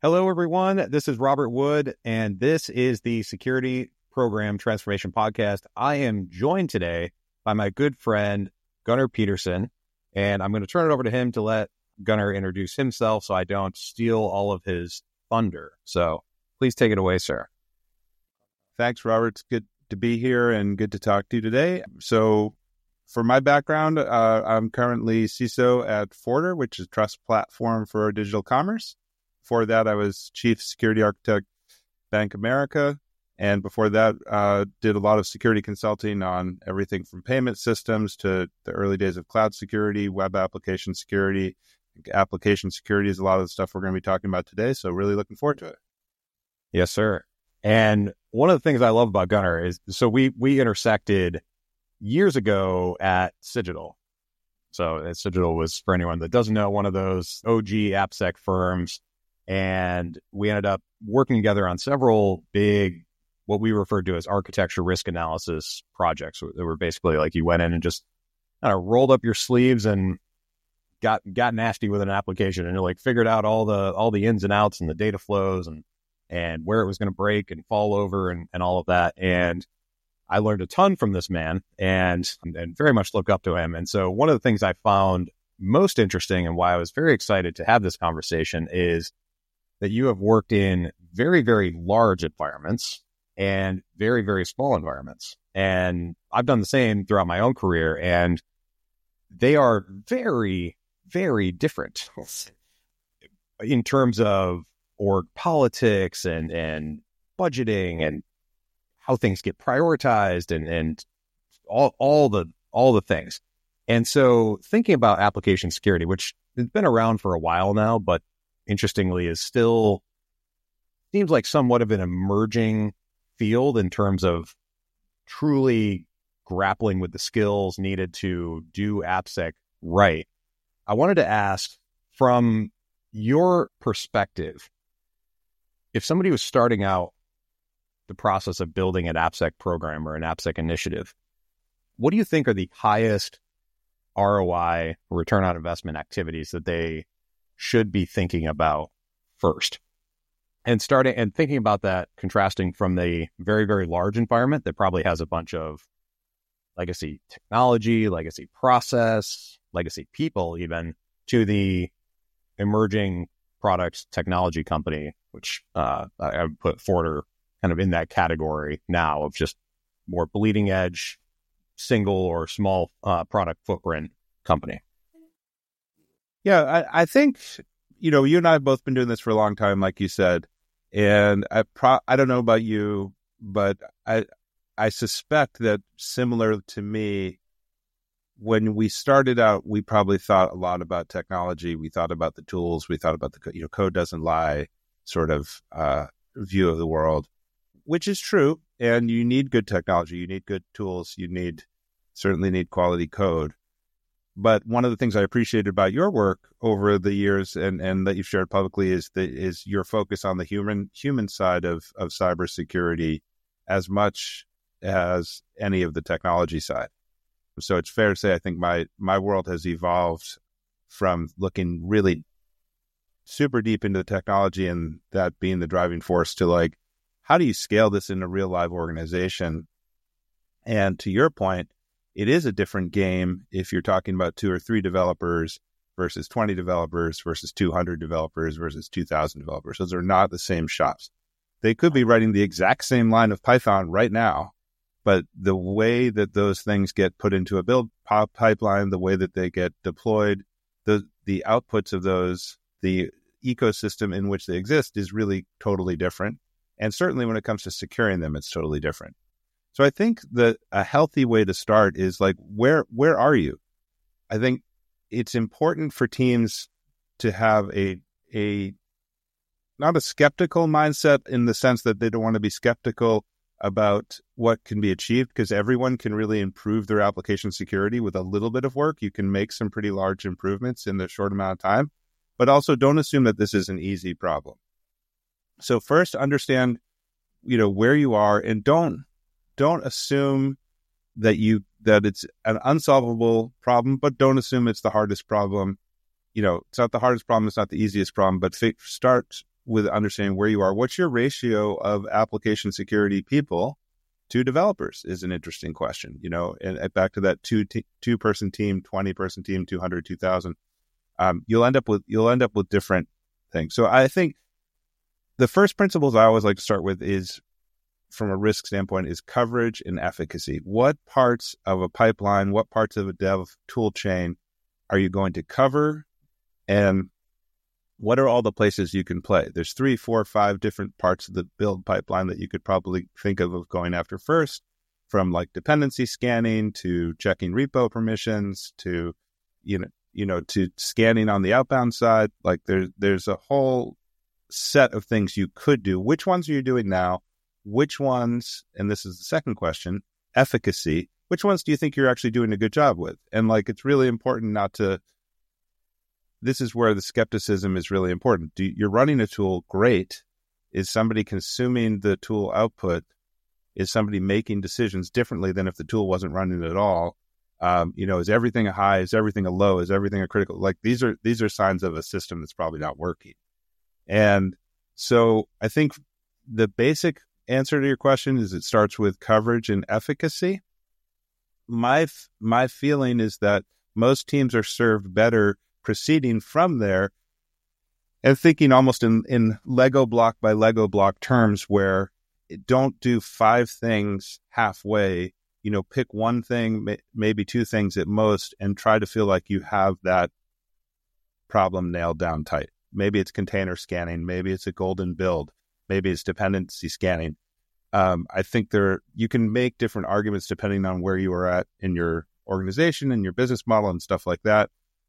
Hello, everyone. This is Robert Wood, and this is the Security Program Transformation Podcast. I am joined today by my good friend, Gunnar Peterson, and I'm going to turn it over to him to let Gunnar introduce himself so I don't steal all of his thunder. So please take it away, sir. Thanks, Robert. It's good to be here and good to talk to you today. So for my background, I'm currently CISO at Forter, which is a trust platform for digital commerce. Before that, I was Chief Security Architect, Bank of America. And before that, did a lot of security consulting on everything from payment systems to the early days of cloud security, web application security. Application security is a lot of the stuff we're going to be talking about today. So really looking forward to it. Yes, sir. And one of the things I love about Gunnar is, so we intersected years ago at Cigital. So Cigital was, for anyone that doesn't know, one of those OG AppSec firms. And we ended up working together on several big, what we referred to as architecture risk analysis projects. They were basically like you went in and just kind of rolled up your sleeves and got nasty with an application and like figured out all the ins and outs and the data flows and where it was going to break and fall over and all of that. And I learned a ton from this man and very much look up to him. And so one of the things I found most interesting and why I was very excited to have this conversation is that you have worked in very, very large environments and very, very small environments. And I've done the same throughout my own career, and they are very, very different in terms of org politics and budgeting and how things get prioritized and all the things. And so thinking about application security, which has been around for a while now, but interestingly is still seems like somewhat of an emerging field in terms of truly grappling with the skills needed to do AppSec right. I wanted to ask, from your perspective, if somebody was starting out the process of building an AppSec program or an AppSec initiative, what do you think are the highest ROI, return on investment activities that they should be thinking about first? And thinking about that, contrasting from the very, very large environment that probably has a bunch of legacy technology, legacy process, legacy people, even to the emerging products technology company, which I would put Forter kind of in that category now of just more bleeding edge, single or small product footprint company. Yeah, I think, you and I have both been doing this for a long time, like you said. And I don't know about you, but I suspect that similar to me, when we started out, we probably thought a lot about technology. We thought about the tools. We thought about the code doesn't lie sort of view of the world, which is true. And you need good technology. You need good tools. You certainly need quality code. But one of the things I appreciated about your work over the years and that you've shared publicly is your focus on the human side of cybersecurity as much as any of the technology side. So it's fair to say I think my world has evolved from looking really super deep into the technology and that being the driving force to like, how do you scale this in a real live organization? And to your point, it is a different game if you're talking about 2 or 3 developers versus 20 developers versus 200 developers versus 2,000 developers. Those are not the same shops. They could be writing the exact same line of Python right now, but the way that those things get put into a build pipeline, the way that they get deployed, the outputs of those, the ecosystem in which they exist is really totally different. And certainly when it comes to securing them, it's totally different. So I think that a healthy way to start is like, where are you? I think it's important for teams to have a not a skeptical mindset in the sense that they don't want to be skeptical about what can be achieved, because everyone can really improve their application security with a little bit of work. You can make some pretty large improvements in a short amount of time, but also don't assume that this is an easy problem. So first understand, where you are, and don't assume that it's an unsolvable problem, but don't assume it's the hardest problem. It's not the hardest problem, it's not the easiest problem, but start with understanding where you are. What's your ratio of application security people to developers is an interesting question, and back to that two-person team, 20-person team, 200, 2,000. You'll end up with different things. So I think the first principles I always like to start with is, from a risk standpoint, is coverage and efficacy. What parts of a pipeline, what parts of a dev tool chain are you going to cover, and what are all the places you can play? There's 3, 4, 5 different parts of the build pipeline that you could probably think of going after first, from like dependency scanning to checking repo permissions to, to scanning on the outbound side. Like there's a whole set of things you could do. Which ones are you doing now? Which ones, and this is the second question, efficacy, which ones do you think you're actually doing a good job with? And like, it's really important not to, this is where the skepticism is really important. You're running a tool, great. Is somebody consuming the tool output? Is somebody making decisions differently than if the tool wasn't running at all? Is everything a high? Is everything a low? Is everything a critical? Like these are signs of a system that's probably not working. And so I think the basic answer to your question is it starts with coverage and efficacy. My feeling is that most teams are served better proceeding from there and thinking almost in Lego block by Lego block terms, where don't do 5 things halfway, pick one thing, maybe 2 things at most, and try to feel like you have that problem nailed down tight. Maybe it's container scanning, maybe it's a golden build, maybe it's dependency scanning. I think you can make different arguments depending on where you are at in your organization and your business model and stuff like that.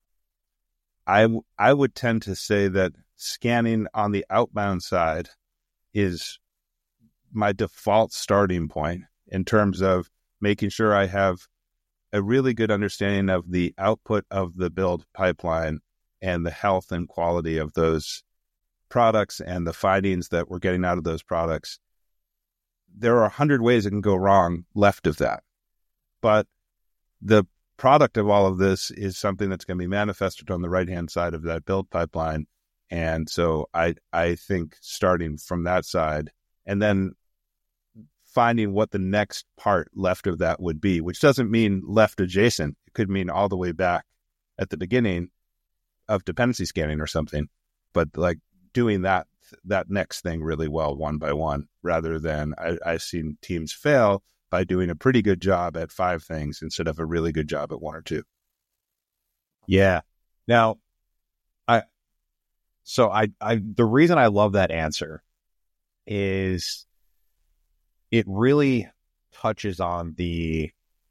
I would tend to say that scanning on the outbound side is my default starting point in terms of making sure I have a really good understanding of the output of the build pipeline and the health and quality of those products and the findings that we're getting out of those products. There are 100 ways it can go wrong left of that. But the product of all of this is something that's going to be manifested on the right-hand side of that build pipeline. And so I think starting from that side and then finding what the next part left of that would be, which doesn't mean left adjacent. It could mean all the way back at the beginning of dependency scanning or something, but like doing that next thing really well, one by one, rather than I've seen teams fail by doing a pretty good job at 5 things instead of a really good job at 1 or 2. Yeah. Now, the reason I love that answer is it really touches on the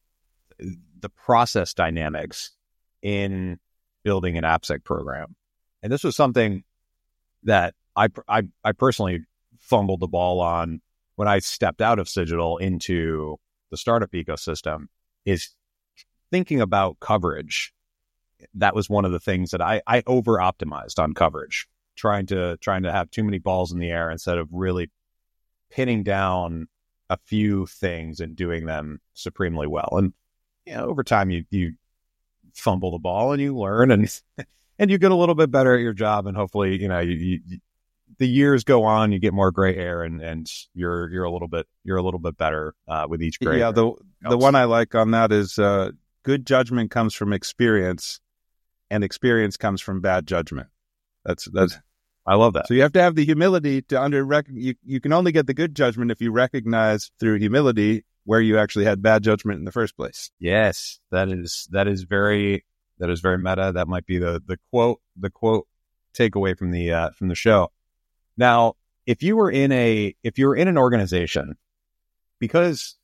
process dynamics in building an AppSec program. And this was something that I personally fumbled the ball on when I stepped out of Cigital into the startup ecosystem, is thinking about coverage. That was one of the things that I over optimized on coverage, trying to have too many balls in the air instead of really pinning down a few things and doing them supremely well. And over time you fumble the ball and you learn and you get a little bit better at your job, and hopefully the years go on, you get more gray hair, and you're a little bit better with each gray. Yeah, the one I like on that is good judgment comes from experience, and experience comes from bad judgment. That's I love that. So you have to have the humility to you can only get the good judgment if you recognize through humility where you actually had bad judgment in the first place. Yes, that is very meta. That might be the quote takeaway from the show. Now, if you were in an organization, because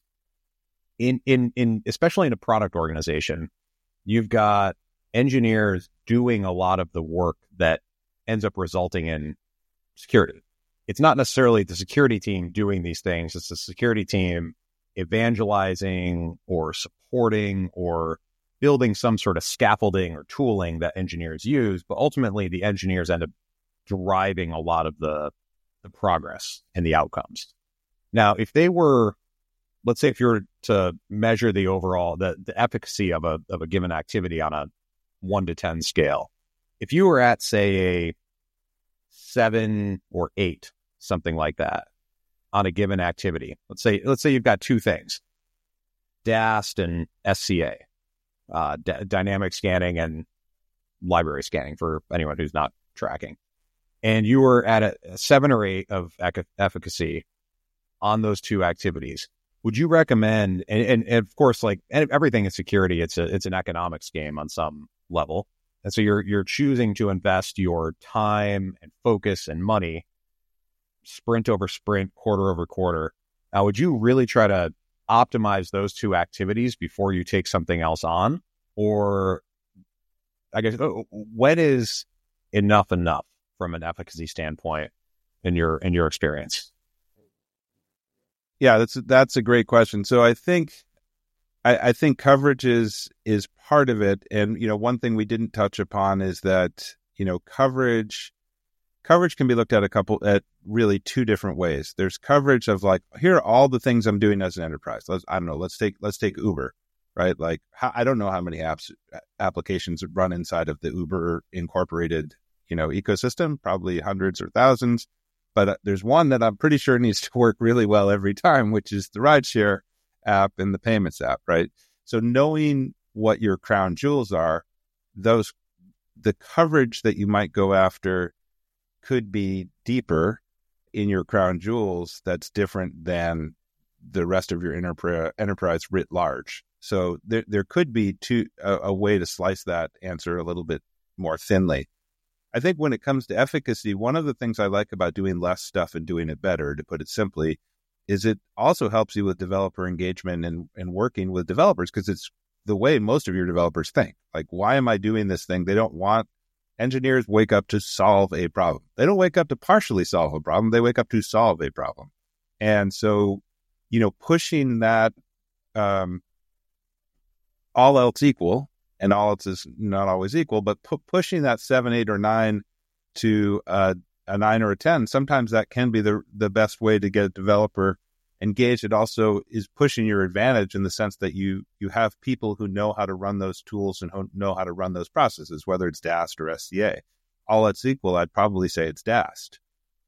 in especially in a product organization, you've got engineers doing a lot of the work that ends up resulting in security. It's not necessarily the security team doing these things. It's the security team evangelizing or supporting or building some sort of scaffolding or tooling that engineers use, but ultimately the engineers end up driving a lot of the progress and the outcomes. Now, if they were, let's say if you were to measure the overall, the efficacy of a given activity on a 1 to 10 scale, if you were at, say, a 7 or 8, something like that, on a given activity. Let's say you've got two things, DAST and SCA, dynamic scanning and library scanning for anyone who's not tracking. And you were at a 7 or 8 of efficacy on those two activities. Would you recommend, and of course, like everything in security, it's an economics game on some level. And so you're choosing to invest your time and focus and money sprint over sprint, quarter over quarter. Now, would you really try to optimize those two activities before you take something else on? Or I guess, when is enough from an efficacy standpoint in your experience? Yeah, that's a great question. So I think coverage is part of it. And, one thing we didn't touch upon is that, coverage can be looked at really two different ways. There's coverage of like, here are all the things I'm doing as an enterprise. Let's take Uber, right? Like, I don't know how many applications run inside of the Uber incorporated, ecosystem, probably hundreds or thousands. But there's one that I'm pretty sure needs to work really well every time, which is the rideshare app and the payments app, right? So knowing what your crown jewels are, the coverage that you might go after could be deeper in your crown jewels that's different than the rest of your enterprise writ large. So there could be a way to slice that answer a little bit more thinly. I think when it comes to efficacy, one of the things I like about doing less stuff and doing it better, to put it simply, is it also helps you with developer engagement and working with developers, because it's the way most of your developers think. Like, why am I doing this thing? Engineers wake up to solve a problem. They don't wake up to partially solve a problem. They wake up to solve a problem. And so, pushing that, all else equal, and all else is not always equal, but pushing that 7, 8, or 9 to a 9 or a 10, sometimes that can be the best way to get a developer engaged. It also is pushing your advantage in the sense that you have people who know how to run those tools and know how to run those processes, whether it's DAST or SCA. All else equal, I'd probably say it's DAST.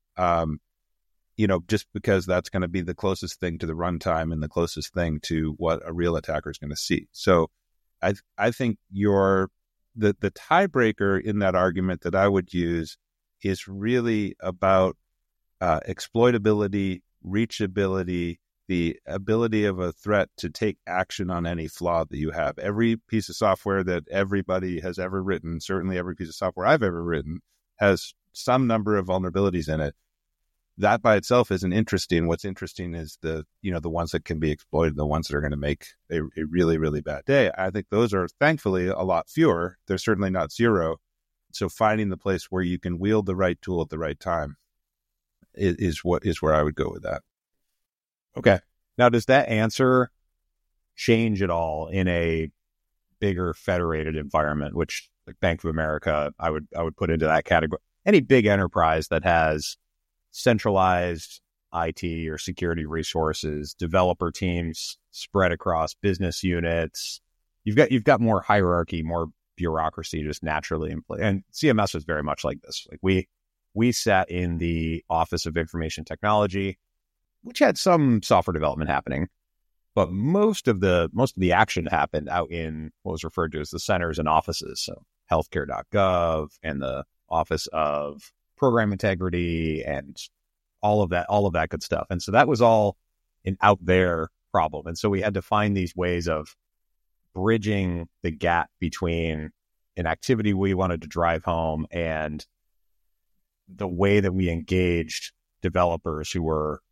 Just because that's going to be the closest thing to the runtime and the closest thing to what a real attacker is going to see. So I think the tiebreaker in that argument that I would use is really about exploitability, reachability, the ability of a threat to take action on any flaw that you have. Every piece of software that everybody has ever written, certainly every piece of software I've ever written, has some number of vulnerabilities in it. That by itself isn't interesting. What's interesting is the ones that can be exploited, the ones that are going to make a really, really bad day. I think those are thankfully a lot fewer. They're certainly not zero. So finding the place where you can wield the right tool at the right time is where I would go with that. Okay. Now, does that answer change at all in a bigger federated environment, which, like Bank of America, I would put into that category? Any big enterprise that has centralized IT or security resources, developer teams spread across business units, you've got more hierarchy, more bureaucracy just naturally in play. And CMS is very much like this. Like we sat in the Office of Information Technology, which had some software development happening, but most of the action happened out in what was referred to as the centers and offices. So healthcare.gov and the Office of Program Integrity and all of that good stuff. And so that was all an out there problem. And so we had to find these ways of bridging the gap between an activity we wanted to drive home and the way that we engaged developers who were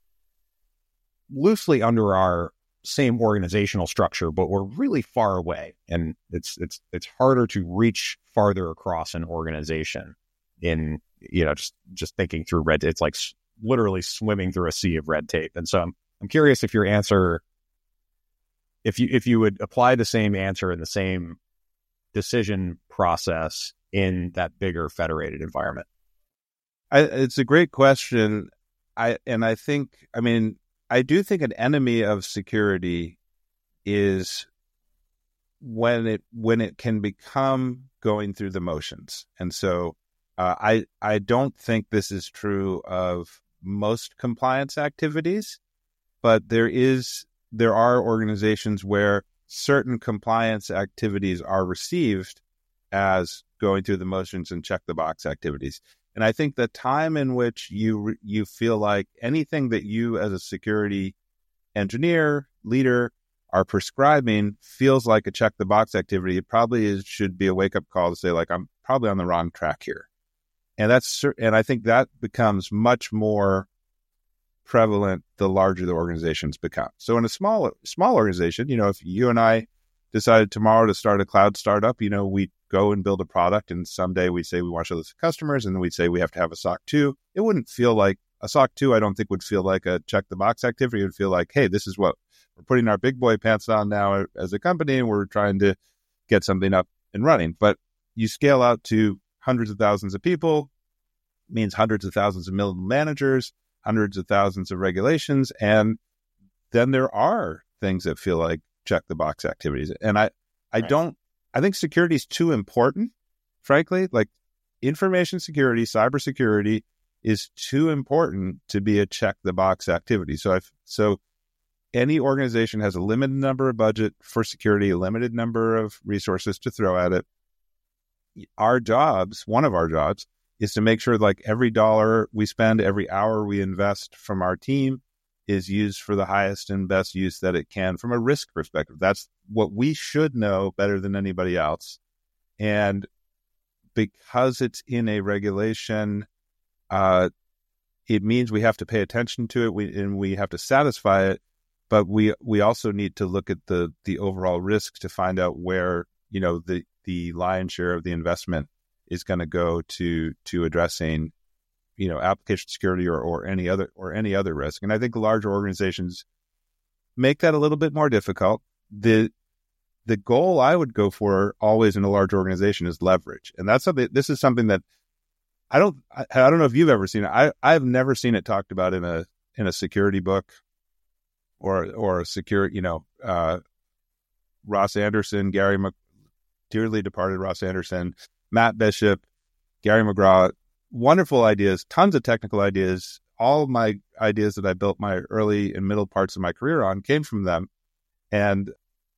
loosely under our same organizational structure, but were really far away. And it's harder to reach farther across an organization in, just thinking through red. It's like literally swimming through a sea of red tape. And so I'm curious if your answer, if you would apply the same answer in the same decision process in that bigger federated environment. It's a great question. I do think an enemy of security is when it can become going through the motions. And so I don't think this is true of most compliance activities, but there are organizations where certain compliance activities are received as going through the motions and check the box activities. And I think the time in which you feel like anything that you as a security engineer, leader are prescribing feels like a check the box activity, it probably should be a wake up call to say, like, I'm probably on the wrong track here. And I think that becomes much more prevalent the larger the organizations become. So in a small organization, if you and I decided tomorrow to start a cloud startup, we go and build a product, and someday we say we want to show this to customers, and then we say we have to have a SOC 2. It wouldn't feel like a SOC 2. I don't think would feel like a check the box activity. It would feel like, hey, this is what we're putting our big boy pants on now as a company, and we're trying to get something up and running. But you scale out to hundreds of thousands of people, means hundreds of thousands of middle managers, hundreds of thousands of regulations, and then there are things that feel like check the box activities. And I think security is too important, frankly. Like, information security, cybersecurity is too important to be a check the box activity. So any organization has a limited number of budget for security, a limited number of resources to throw at it. One of our jobs is to make sure, like, every dollar we spend, every hour we invest from our team is used for the highest and best use that it can from a risk perspective. That's what we should know better than anybody else. And because it's in a regulation, it means we have to pay attention to it, and we have to satisfy it. But we also need to look at the overall risk to find out where, the lion's share of the investment is going to go to addressing, application security or any other risk. And I think larger organizations make that a little bit more difficult. The goal I would go for always in a large organization is leverage. And this is something that I don't know if you've ever seen it. I've never seen it talked about in a security book or a security, Ross Anderson, dearly departed Ross Anderson, Matt Bishop, Gary McGraw, wonderful ideas, tons of technical ideas. All of my ideas that I built my early and middle parts of my career on came from them. And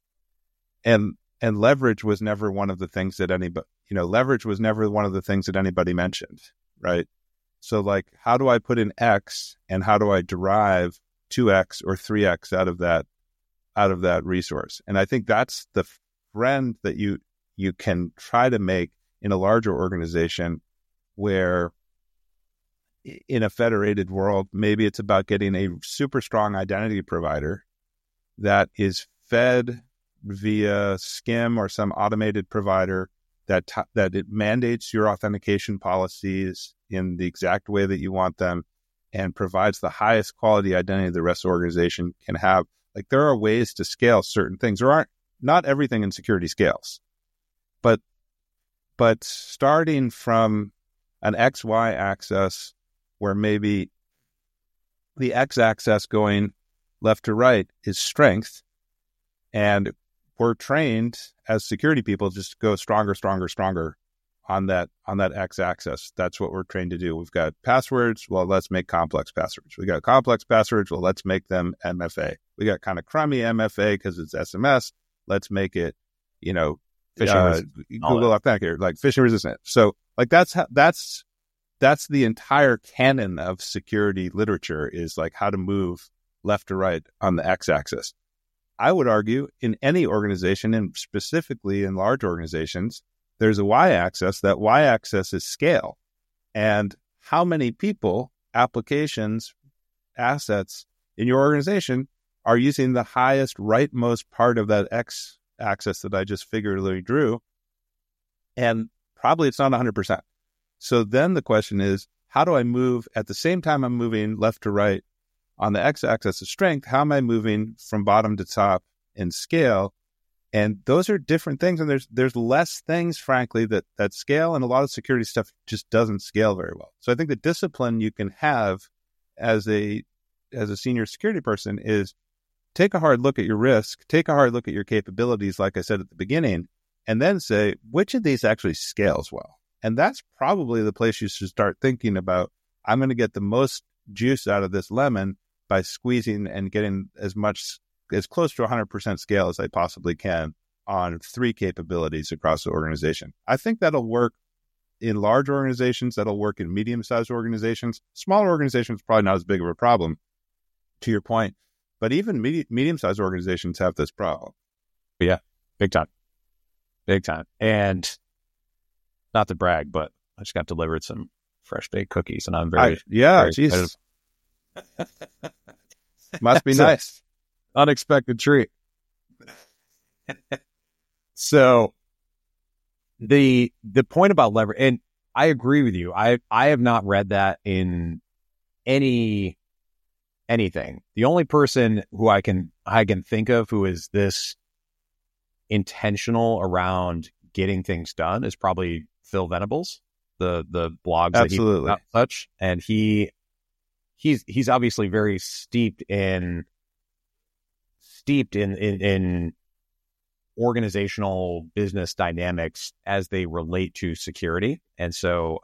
leverage was never one of the things that anybody mentioned, right? So, like, how do I put in X and how do I derive 2X or 3X out of that resource? And I think that's the friend that you can try to make in a larger organization, where in a federated world, maybe it's about getting a super strong identity provider that is fed via SCIM or some automated provider that it mandates your authentication policies in the exact way that you want them and provides the highest quality identity the rest of the organization can have. Like, there are ways to scale certain things. Not everything in security scales, but starting from an XY axis where maybe the X axis going left to right is strength, and we're trained as security people just to go stronger on that X axis. That's what we're trained to do. We've got passwords. Well, let's make complex passwords. We got complex passwords. Well, let's make them MFA. We got kind of crummy MFA because it's SMS. Let's make it, Google Authenticator, like phishing resistant. So, like, that's the entire canon of security literature, is like how to move left to right on the X axis. I would argue in any organization, and specifically in large organizations, there's a Y axis. That Y axis is scale, and how many people, applications, assets in your organization are using the highest rightmost part of that X axis that I just figuratively drew, and probably it's not 100%. So then the question is, how do I move at the same time I'm moving left to right on the X axis of strength? How am I moving from bottom to top in scale? And those are different things. And there's less things, frankly, that scale, and a lot of security stuff just doesn't scale very well. So I think the discipline you can have as a senior security person is take a hard look at your risk, take a hard look at your capabilities, like I said at the beginning, and then say, which of these actually scales well? And that's probably the place you should start thinking about, I'm going to get the most juice out of this lemon by squeezing and getting as close to 100% scale as I possibly can on 3 capabilities across the organization. I think that'll work in large organizations. That'll work in medium-sized organizations. Smaller organizations, probably not as big of a problem, to your point. But even medium-sized organizations have this problem. Yeah, big time. Big time. And not to brag, but I just got delivered some fresh baked cookies, and I'm very geez. Must be nice. Unexpected treat. So the point about leverage, and I agree with you. I have not read that in anything. The only person who I can think of who is this intentional around getting things done is probably Phil Venables, the blogs Absolutely. that he such, and he's obviously very steeped in organizational business dynamics as they relate to security. And so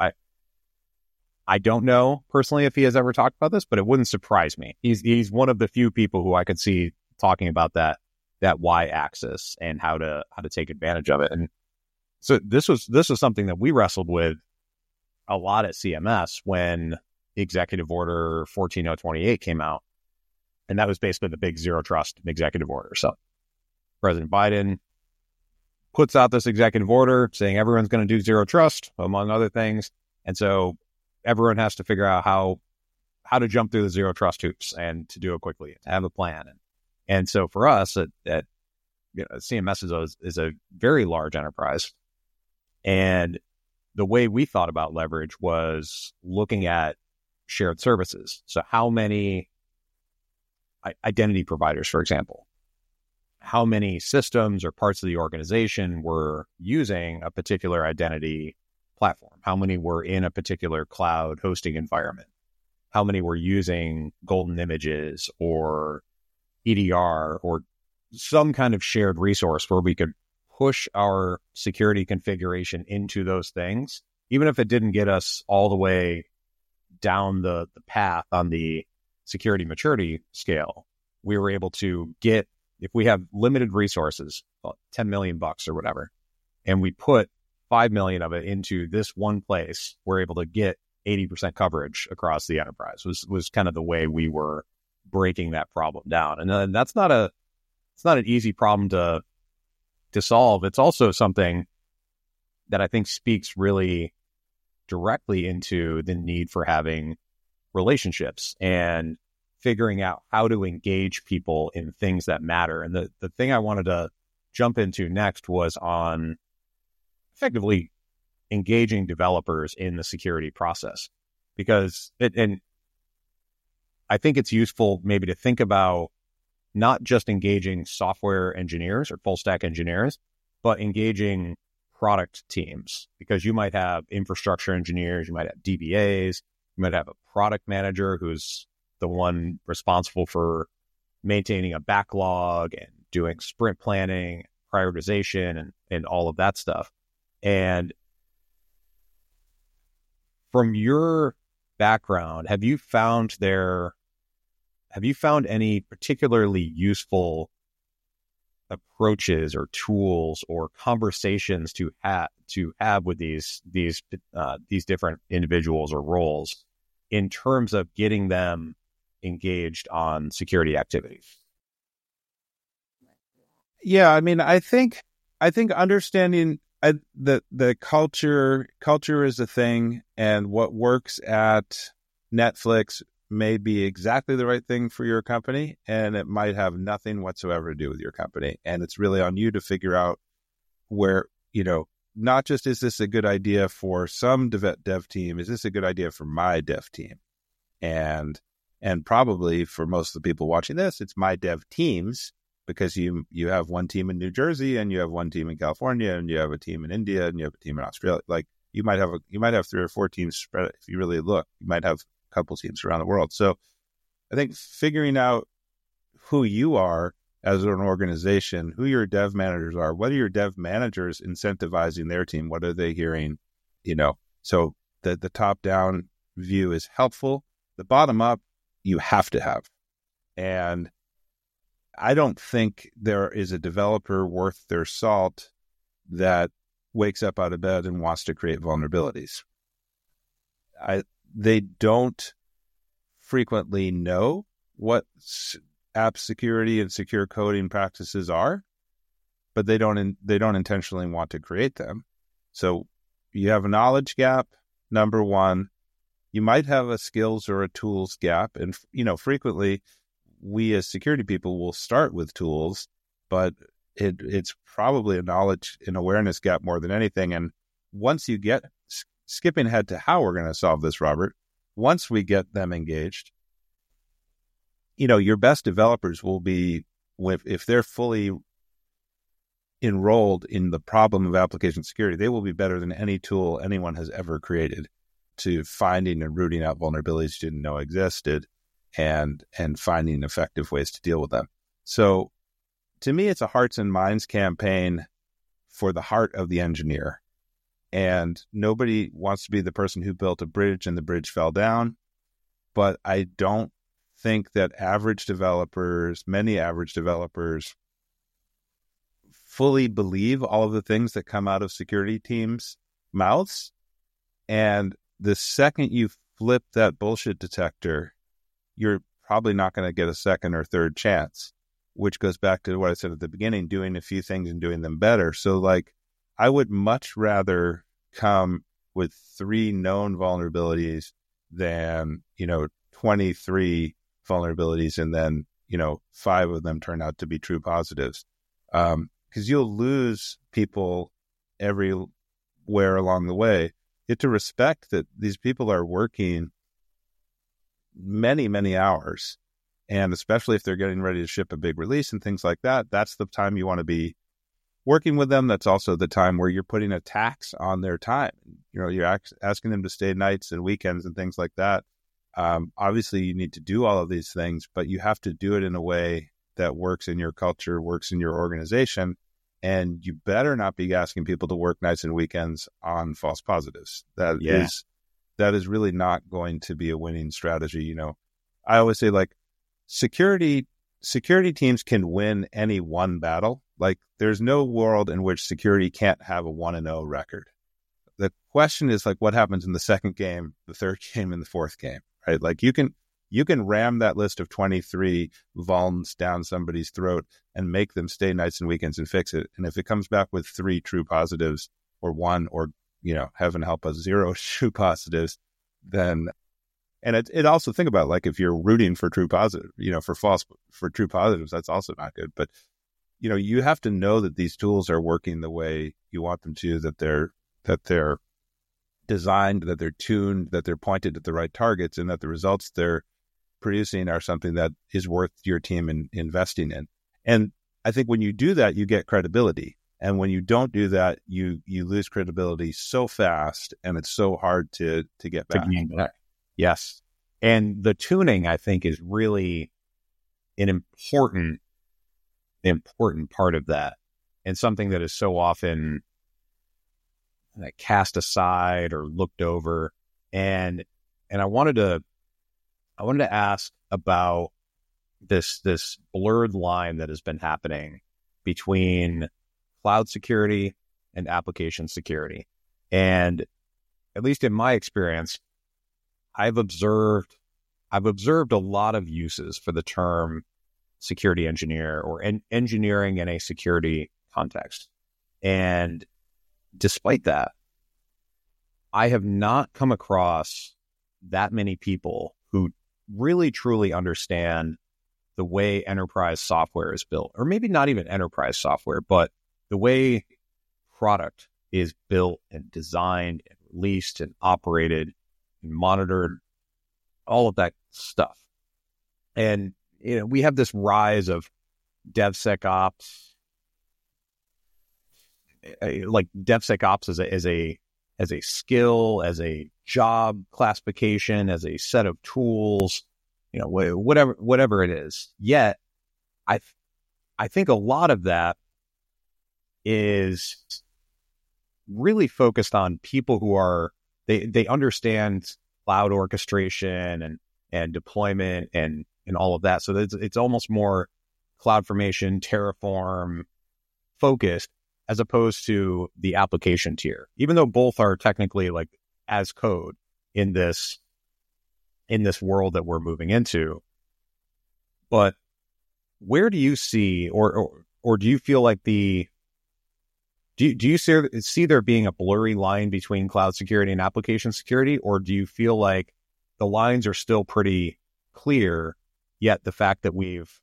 I don't know personally if he has ever talked about this, but it wouldn't surprise me. He's one of the few people who I could see talking about that y-axis and how to take advantage of it. And so this was something that we wrestled with a lot at CMS when Executive Order 14028 came out. And that was basically the big zero trust executive order. So President Biden puts out this executive order saying everyone's going to do zero trust, among other things. And so everyone has to figure out how to jump through the zero trust hoops and to do it quickly, to have a plan. And so for us at CMS is a very large enterprise. And the way we thought about leverage was looking at shared services. So how many identity providers, for example, how many systems or parts of the organization were using a particular identity platform? How many were in a particular cloud hosting environment? How many were using Golden Images or EDR or some kind of shared resource where we could push our security configuration into those things, even if it didn't get us all the way down the path on the security maturity scale. We were able to get, if we have limited resources, $10 million or whatever, and we put 5 million of it into this one place, we're able to get 80% coverage across the enterprise. Was kind of the way we were breaking that problem down. And then it's not an easy problem to solve. It's also something that I think speaks really directly into the need for having relationships and figuring out how to engage people in things that matter. And the thing I wanted to jump into next was on effectively engaging developers in the security process, because and I think it's useful maybe to think about not just engaging software engineers or full stack engineers, but engaging product teams, because you might have infrastructure engineers, you might have DBAs, you might have a product manager who's the one responsible for maintaining a backlog and doing sprint planning, prioritization, and all of that stuff. And from your background, have you found any particularly useful approaches or tools or conversations to have with these different individuals or roles in terms of getting them engaged on security activities? Yeah, I mean, I think understanding the culture is a thing, and what works at Netflix may be exactly the right thing for your company, and it might have nothing whatsoever to do with your company. And it's really on you to figure out where, not just is this a good idea for some dev team, is this a good idea for my dev team? And probably for most of the people watching this, it's my dev teams, because you have one team in New Jersey and you have one team in California and you have a team in India and you have a team in Australia. Like you might have 3 or 4 teams spread. If you really look, you might have a couple teams around the world. So I think figuring out who you are as an organization, who your dev managers are, what are your dev managers incentivizing their team? What are they hearing? So the top down view is helpful. The bottom up, you have to have. And I don't think there is a developer worth their salt that wakes up out of bed and wants to create vulnerabilities. They don't frequently know what app security and secure coding practices are, but they don't intentionally want to create them. So you have a knowledge gap, number one. You might have a skills or a tools gap. And, frequently we as security people will start with tools, but it's probably a knowledge and awareness gap more than anything. And once you get, skipping ahead to how we're going to solve this, Robert, once we get them engaged, your best developers will be, if they're fully enrolled in the problem of application security, they will be better than any tool anyone has ever created to finding and rooting out vulnerabilities you didn't know existed and finding effective ways to deal with them. So to me, it's a hearts and minds campaign for the heart of the engineer. And nobody wants to be the person who built a bridge and the bridge fell down. But I don't think that many average developers fully believe all of the things that come out of security teams' mouths. And the second you flip that bullshit detector, you're probably not going to get a second or third chance, which goes back to what I said at the beginning, doing a few things and doing them better. So I would much rather come with 3 known vulnerabilities than, 23 vulnerabilities and then, 5 of them turn out to be true positives. Because you'll lose people everywhere along the way. You have to respect that these people are working many, many hours. And especially if they're getting ready to ship a big release and things like that, that's the time you want to be working with them. That's also the time where you're putting a tax on their time. You're asking them to stay nights and weekends and things like that. Obviously, you need to do all of these things, but you have to do it in a way that works in your culture, works in your organization. And you better not be asking people to work nights and weekends on false positives. That is really not going to be a winning strategy. I always say security teams can win any one battle. There's no world in which security can't have a 1-0 record. The question is what happens in the second game, the third game, and the fourth game, right? You can ram that list of 23 vulns down somebody's throat and make them stay nights and weekends and fix it. And if it comes back with 3 true positives or 1 or, heaven help us, 0 true positives, then, and it also think about if you're rooting for true positive, for true positives, that's also not good. But, you have to know that these tools are working the way you want them to, that they're designed, that they're tuned, that they're pointed at the right targets, and that the results they're producing are something that is worth your team investing in. And I think when you do that, you get credibility. And when you don't do that, you lose credibility so fast, and it's so hard to get back. Yes. And the tuning, I think, is really an important part of that, and something that is so often cast aside or looked over. And I wanted to ask about this blurred line that has been happening between cloud security and application security. And at least in my experience, I've observed a lot of uses for the term security engineer or engineering in a security context. And despite that, I have not come across that many people who really truly understand the way enterprise software is built, or maybe not even enterprise software, but the way product is built and designed and released and operated and monitored, all of that stuff. And we have this rise of DevSecOps, DevSecOps as a skill, as a job classification, as a set of tools, whatever it is. Yet, I think a lot of that is really focused on people who are, they understand cloud orchestration and deployment and all of that. So it's almost more CloudFormation, Terraform focused as opposed to the application tier, even though both are technically like as code in this world that we're moving into. But where do you see, or do you feel like do you see there being a blurry line between cloud security and application security, or do you feel like the lines are still pretty clear, yet the fact that we've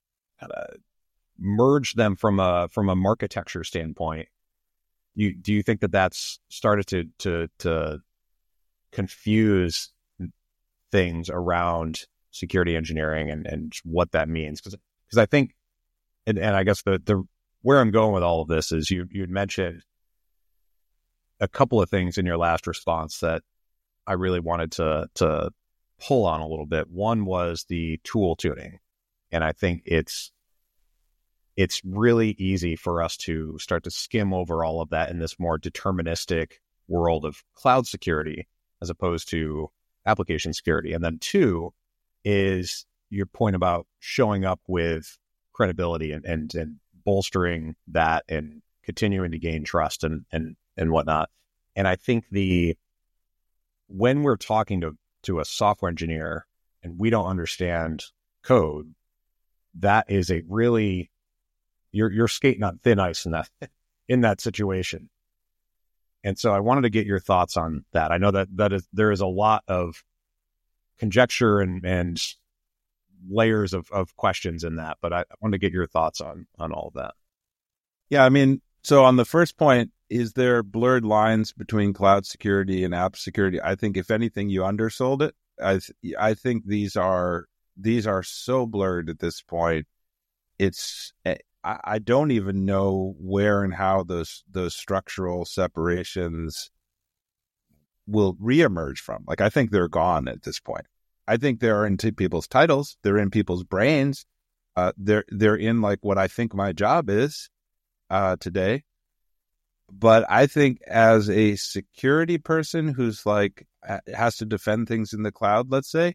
merged them from a architecture standpoint, do you think that that's started to confuse things around security engineering and what that means? Because I think, and I guess the where I'm going with all of this is you'd mentioned a couple of things in your last response that I really wanted to pull on a little bit. One was the tool tuning, and I think it's really easy for us to start to skim over all of that in this more deterministic world of cloud security as opposed to application security. And then two is your point about showing up with credibility and bolstering that and continuing to gain trust and whatnot. And I think when we're talking to a software engineer and we don't understand code, that is a really, you're skating on thin ice in that situation. And so I wanted to get your thoughts on that. I know that there is a lot of conjecture and layers of questions in that, but I wanted to get your thoughts on all of that. Yeah, I mean, so on the first point, is there blurred lines between cloud security and app security? I think if anything, you undersold it. I think these are so blurred at this point. I don't even know where and how those structural separations will reemerge from. Like, I think they're gone at this point. I think they're into people's titles. They're in people's brains. They're in like what I think my job is today. But I think as a security person who's like has to defend things in the cloud, let's say,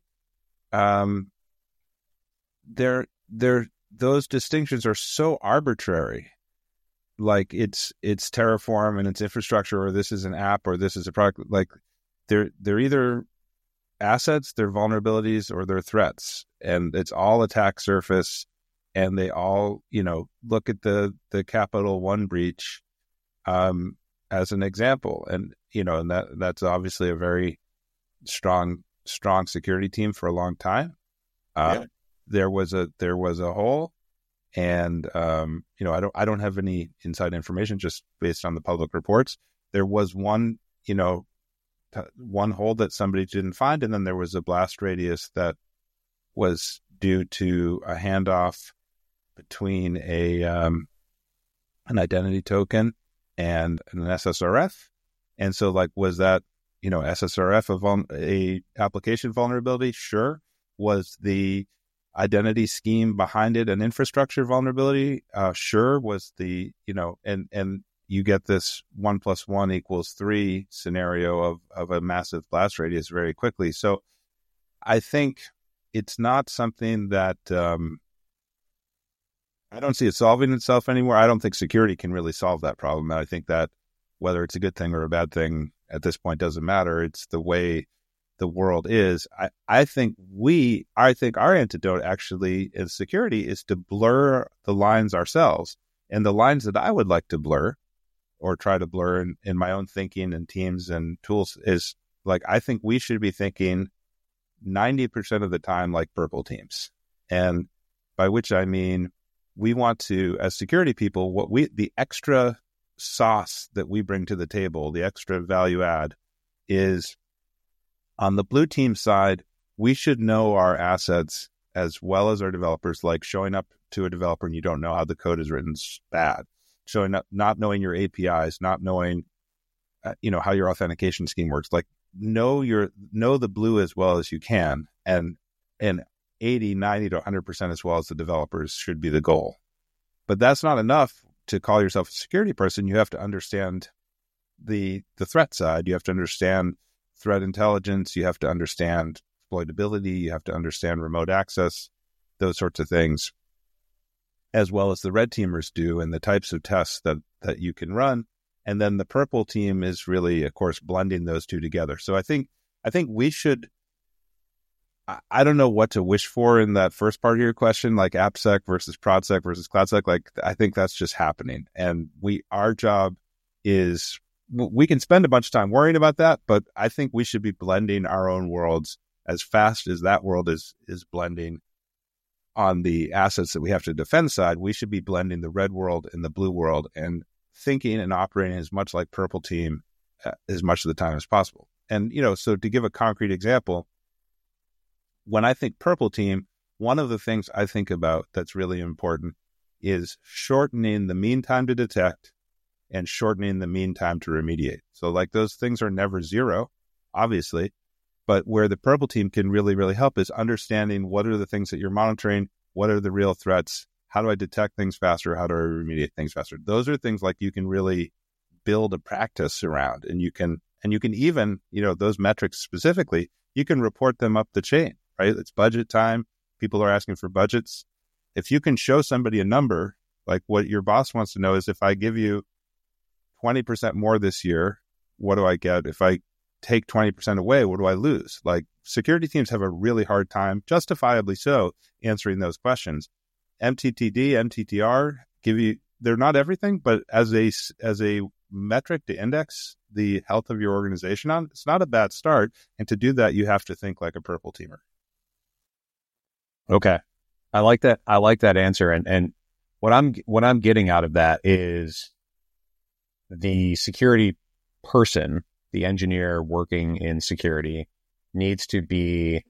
those distinctions are so arbitrary. Like it's Terraform and it's infrastructure, or this is an app, or this is a product. Like they're either assets, they're vulnerabilities, or they're threats, and it's all attack surface. And they all, look at the Capital One breach as an example, and and that's obviously a very strong security team for a long time. Yeah. There was a hole, and I don't have any inside information, just based on the public reports. There was one hole that somebody didn't find, and then there was a blast radius that was due to a handoff between an identity token and an SSRF. And so, like, was that SSRF a application vulnerability? Sure. Was the identity scheme behind it an infrastructure vulnerability? Sure. Was the and you get this 1 + 1 = 3 scenario of a massive blast radius very quickly. So I think it's not something that I don't see it solving itself anymore. I don't think security can really solve that problem. And I think that whether it's a good thing or a bad thing at this point doesn't matter. It's the way the world is. I think our antidote actually in security is to blur the lines ourselves. And the lines that I would like to blur or try to blur in my own thinking and teams and tools is like, I think we should be thinking 90% of the time like purple teams. And by which I mean, we want to, as security people, the extra sauce that we bring to the table, the extra value add, is on the blue team side, we should know our assets as well as our developers. Like showing up to a developer and you don't know how the code is written is bad. Showing up, not knowing your APIs, not knowing, how your authentication scheme works. Like know the blue as well as you can, and 80, 90 to 100% as well as the developers should be the goal. But that's not enough to call yourself a security person. You have to understand the threat side. You have to understand threat intelligence. You have to understand exploitability. You have to understand remote access, those sorts of things, as well as the red teamers do, and the types of tests that you can run. And then the purple team is really, of course, blending those two together. So I think we should, I don't know what to wish for in that first part of your question, like AppSec versus ProdSec versus CloudSec. Like, I think that's just happening. And our job is, we can spend a bunch of time worrying about that, but I think we should be blending our own worlds as fast as that world is blending on the assets that we have to defend side. We should be blending the red world and the blue world and thinking and operating as much like purple team as much of the time as possible. And, so to give a concrete example, when I think purple team, one of the things I think about that's really important is shortening the mean time to detect and shortening the mean time to remediate. So like those things are never zero, obviously, but where the purple team can really, really help is understanding what are the things that you're monitoring, what are the real threats, how do I detect things faster, how do I remediate things faster. Those are things like you can really build a practice around, and you can even, those metrics specifically, you can report them up the chain, right? It's budget time. People are asking for budgets. If you can show somebody a number, like what your boss wants to know is, if I give you 20% more this year, what do I get? If I take 20% away, what do I lose? Like, security teams have a really hard time, justifiably so, answering those questions. MTTD, MTTR they're not everything, but as a metric to index the health of your organization on, it's not a bad start. And to do that, you have to think like a purple teamer. Okay. I like that. I like that answer. And what I'm getting out of that is the security person, the engineer working in security, needs to be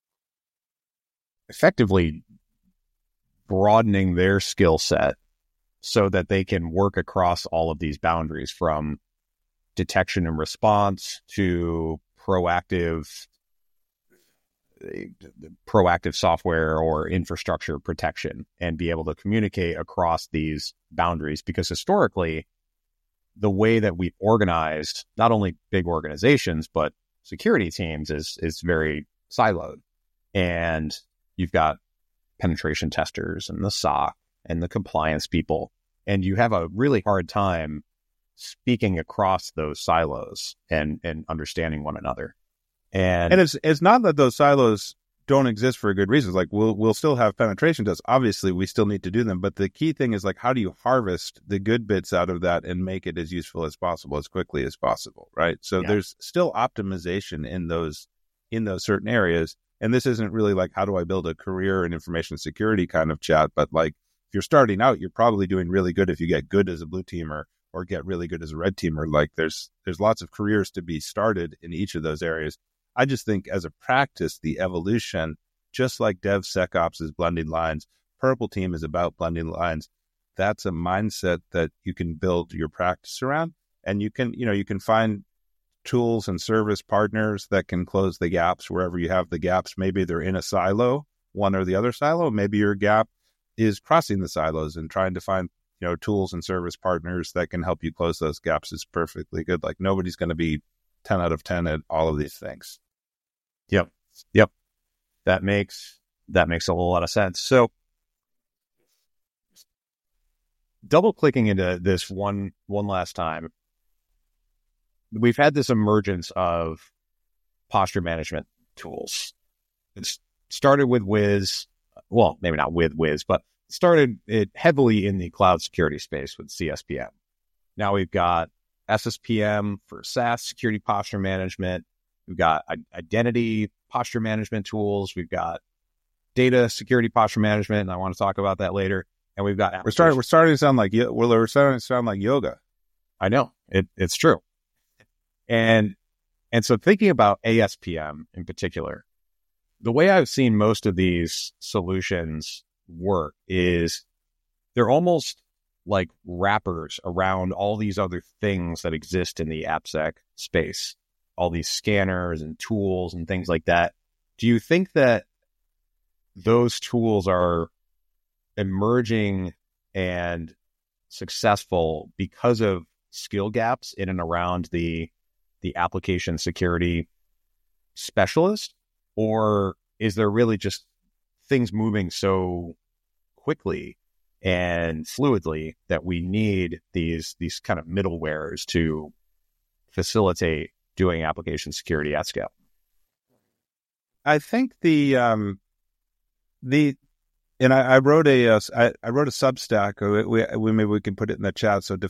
effectively broadening their skill set so that they can work across all of these boundaries, from detection and response to proactive software or infrastructure protection, and be able to communicate across these boundaries. Because historically, the way that we've organized not only big organizations, but security teams is very siloed. And you've got penetration testers and the SOC and the compliance people, and you have a really hard time speaking across those silos and understanding one another. And it's not that those silos don't exist for good reasons. Like, we'll still have penetration tests. Obviously, we still need to do them. But the key thing is, like, how do you harvest the good bits out of that and make it as useful as possible, as quickly as possible, right? So there's still optimization in those certain areas. And this isn't really like, how do I build a career in information security kind of chat? But like, if you're starting out, you're probably doing really good if you get good as a blue teamer or get really good as a red teamer. Like, there's lots of careers to be started in each of those areas. I just think as a practice, the evolution, just like DevSecOps is blending lines, purple team is about blending lines. That's a mindset that you can build your practice around. And you can find tools and service partners that can close the gaps wherever you have the gaps. Maybe they're in a silo, one or the other silo. Maybe your gap is crossing the silos, and trying to find, tools and service partners that can help you close those gaps is perfectly good. Like, nobody's going to be 10 out of 10 at all of these things. Yep. That makes a whole lot of sense. So, double clicking into this one last time, we've had this emergence of posture management tools. It's started with Wiz. Well, maybe not with Wiz, but started it heavily in the cloud security space with CSPM. Now we've got SSPM for SaaS security posture management. We've got identity posture management tools. We've got data security posture management, and I want to talk about that later. And we've got we're starting to sound like yoga. I know it's true. And so thinking about ASPM in particular, the way I've seen most of these solutions work is they're almost like wrappers around all these other things that exist in the AppSec space, all these scanners and tools and things like that. Do you think that those tools are emerging and successful because of skill gaps in and around the application security specialist, or is there really just things moving so quickly and fluidly that we need these kind of middlewares to facilitate doing application security at scale? I think I wrote a Substack. We maybe we can put it in the chat. So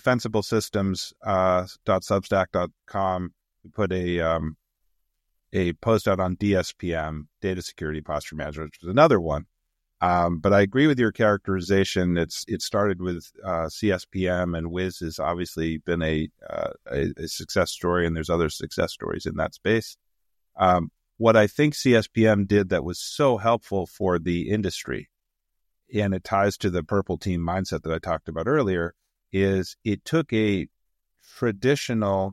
defensiblesystems.substack.com. We put a post out on DSPM, Data Security Posture Management, which is another one. But I agree with your characterization. It started with CSPM, and Wiz has obviously been a success story, and there's other success stories in that space. What I think CSPM did that was so helpful for the industry, and it ties to the purple team mindset that I talked about earlier, is it took a traditional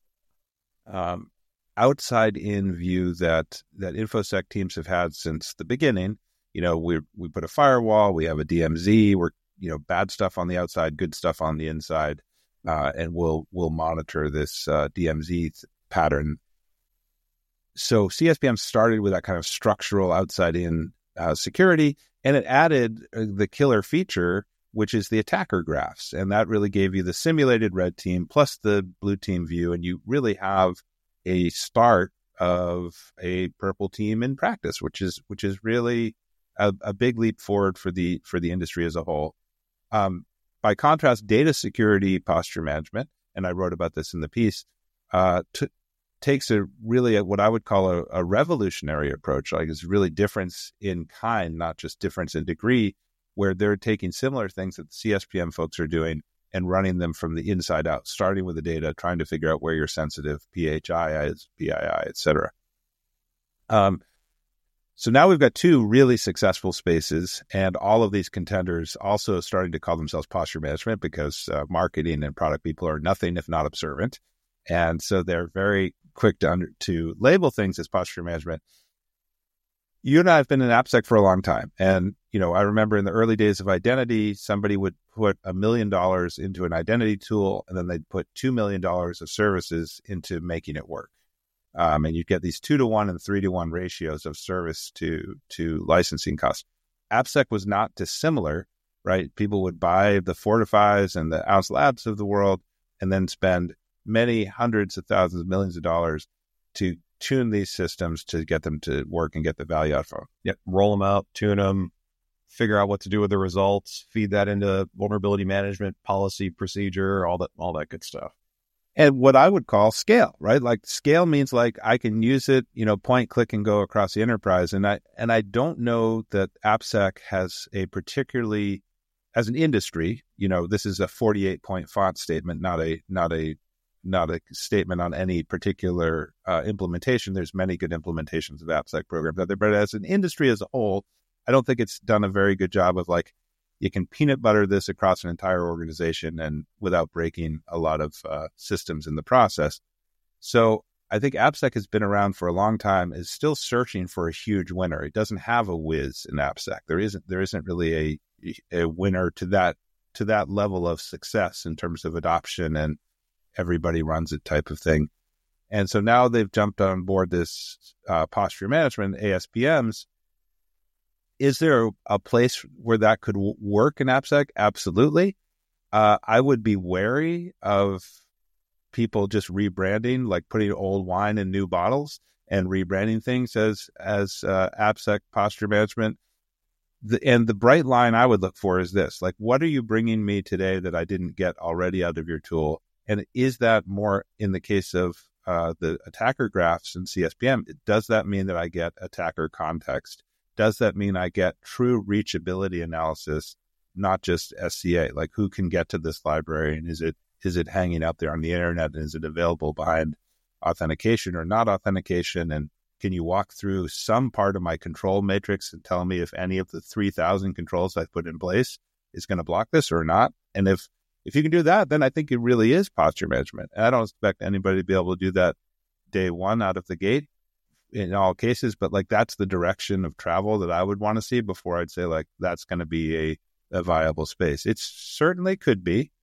outside-in view that InfoSec teams have had since the beginning. We put a firewall, we have a DMZ, we're bad stuff on the outside, good stuff on the inside, and we'll monitor this DMZ pattern. So CSPM started with that kind of structural outside-in security, and it added the killer feature, which is the attacker graphs, and that really gave you the simulated red team plus the blue team view, and you really have a start of a purple team in practice, which is really a big leap forward for the industry as a whole. By contrast, data security posture management, and I wrote about this in the piece, takes what I would call a revolutionary approach. Like, it's really difference in kind, not just difference in degree, where they're taking similar things that the CSPM folks are doing and running them from the inside out, starting with the data, trying to figure out where your sensitive PHI is, PII, et cetera. So now we've got two really successful spaces, and all of these contenders also starting to call themselves posture management because marketing and product people are nothing if not observant. And so they're very quick to label things as posture management. You and I have been in AppSec for a long time. And, I remember in the early days of identity, somebody would put $1 million into an identity tool, and then they'd put $2 million of services into making it work. And you'd get these 2-to-1 and 3-to-1 ratios of service to licensing costs. AppSec was not dissimilar, right? People would buy the Fortifis and the Ounce Labs of the world and then spend many hundreds of thousands, millions of dollars to tune these systems to get them to work and get the value out of them. Yep. Roll them out, tune them, figure out what to do with the results, feed that into vulnerability management, policy, procedure, all that good stuff. And what I would call scale, right? Like, scale means like I can use it, point, click, and go across the enterprise. And I don't know that AppSec has a particularly, as an industry, this is a 48-point font statement, not a statement on any particular implementation. There's many good implementations of AppSec programs out there, but as an industry as a whole, I don't think it's done a very good job of like, you can peanut butter this across an entire organization and without breaking a lot of systems in the process. So I think AppSec has been around for a long time, is still searching for a huge winner. It doesn't have a whiz in AppSec. There isn't really a winner to that level of success in terms of adoption and everybody runs it type of thing. And so now they've jumped on board this posture management, ASPMs. Is there a place where that could work in AppSec? Absolutely. I would be wary of people just rebranding, like putting old wine in new bottles and rebranding things as AppSec posture management. The bright line I would look for is this: like, what are you bringing me today that I didn't get already out of your tool? And is that more in the case of the attacker graphs in CSPM? Does that mean that I get attacker context? Does that mean I get true reachability analysis, not just SCA? Like, who can get to this library, and is it hanging out there on the internet, and is it available behind authentication or not authentication? And can you walk through some part of my control matrix and tell me if any of the 3,000 controls I've put in place is going to block this or not? And if you can do that, then I think it really is posture management. And I don't expect anybody to be able to do that day one out of the gate in all cases, but like, that's the direction of travel that I would want to see before I'd say like that's going to be a viable space. It certainly could be,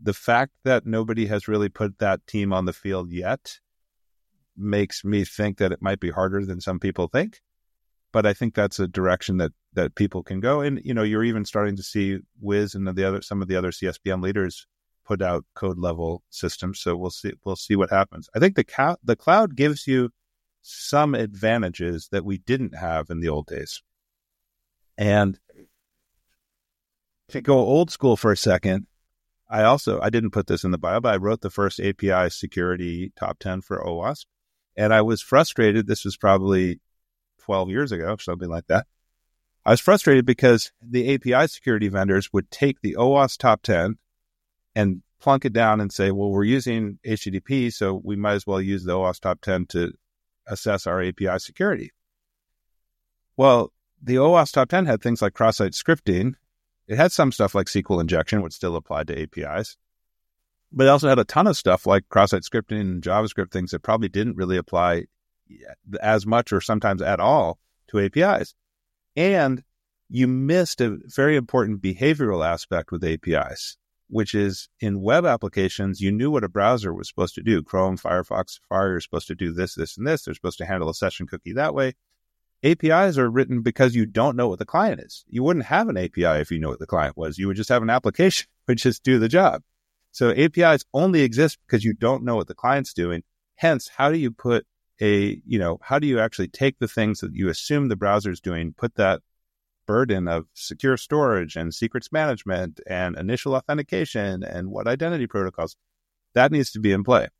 the fact that nobody has really put that team on the field yet makes me think that it might be harder than some people think. But I think that's a direction that people can go. And, you're even starting to see Wiz and some of the other CSPM leaders put out code level systems. So we'll see what happens. I think the cloud gives you some advantages that we didn't have in the old days. And to go old school for a second, I didn't put this in the bio, but I wrote the first API security top 10 for OWASP. And I was frustrated. This was probably 12 years ago, something like that. I was frustrated because the API security vendors would take the OWASP top 10 and plunk it down and say, well, we're using HTTP, so we might as well use the OWASP top 10 to assess our API security. Well, the OWASP top 10 had things like cross-site scripting. It had some stuff like SQL injection, which still applied to APIs. But it also had a ton of stuff like cross-site scripting and JavaScript things that probably didn't really apply as much or sometimes at all to APIs. And you missed a very important behavioral aspect with APIs, which is in web applications, you knew what a browser was supposed to do. Chrome, Firefox, Safari are supposed to do this, this, and this. They're supposed to handle a session cookie that way. APIs are written because you don't know what the client is. You wouldn't have an API if you know what the client was. You would just have an application which just do the job. So APIs only exist because you don't know what the client's doing. Hence, how do you actually take the things that you assume the browser's doing, put that burden of secure storage and secrets management and initial authentication and what identity protocols, that needs to be in play.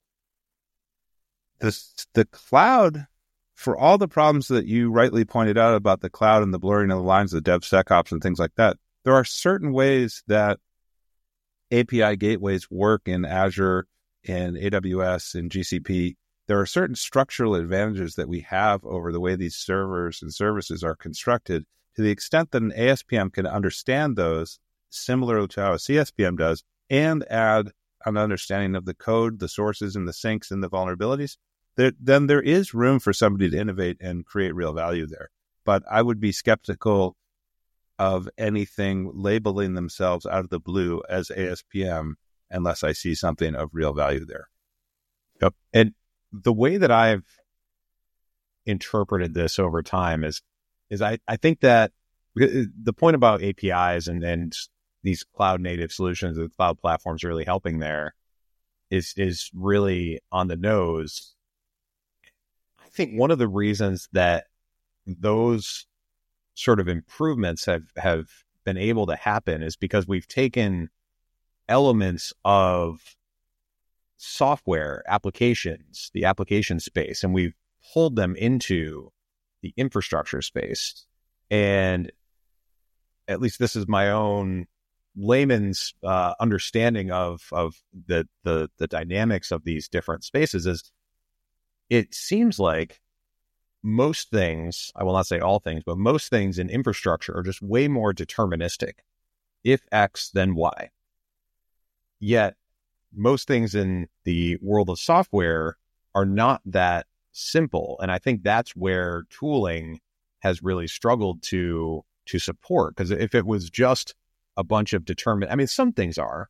The cloud, for all the problems that you rightly pointed out about the cloud and the blurring of the lines of DevSecOps and things like that, there are certain ways that API gateways work in Azure, in AWS, in GCP. There are certain structural advantages that we have over the way these servers and services are constructed, to the extent that an ASPM can understand those, similar to how a CSPM does, and add an understanding of the code, the sources, and the sinks and the vulnerabilities. Then there is room for somebody to innovate and create real value there. But I would be skeptical of anything labeling themselves out of the blue as ASPM unless I see something of real value there. Yep. And the way that I've interpreted this over time is I think that the point about APIs and these cloud native solutions, the cloud platforms really helping there is really on the nose. I think one of the reasons that those sort of improvements have been able to happen is because we've taken elements of software applications, the application space, and we've pulled them into the infrastructure space. And at least this is my own layman's understanding of the dynamics of these different spaces. Is it seems like most things, I will not say all things, but most things in infrastructure are just way more deterministic. If X, then Y. Yet most things in the world of software are not that simple. And I think that's where tooling has really struggled to support. Because if it was just a bunch of some things are,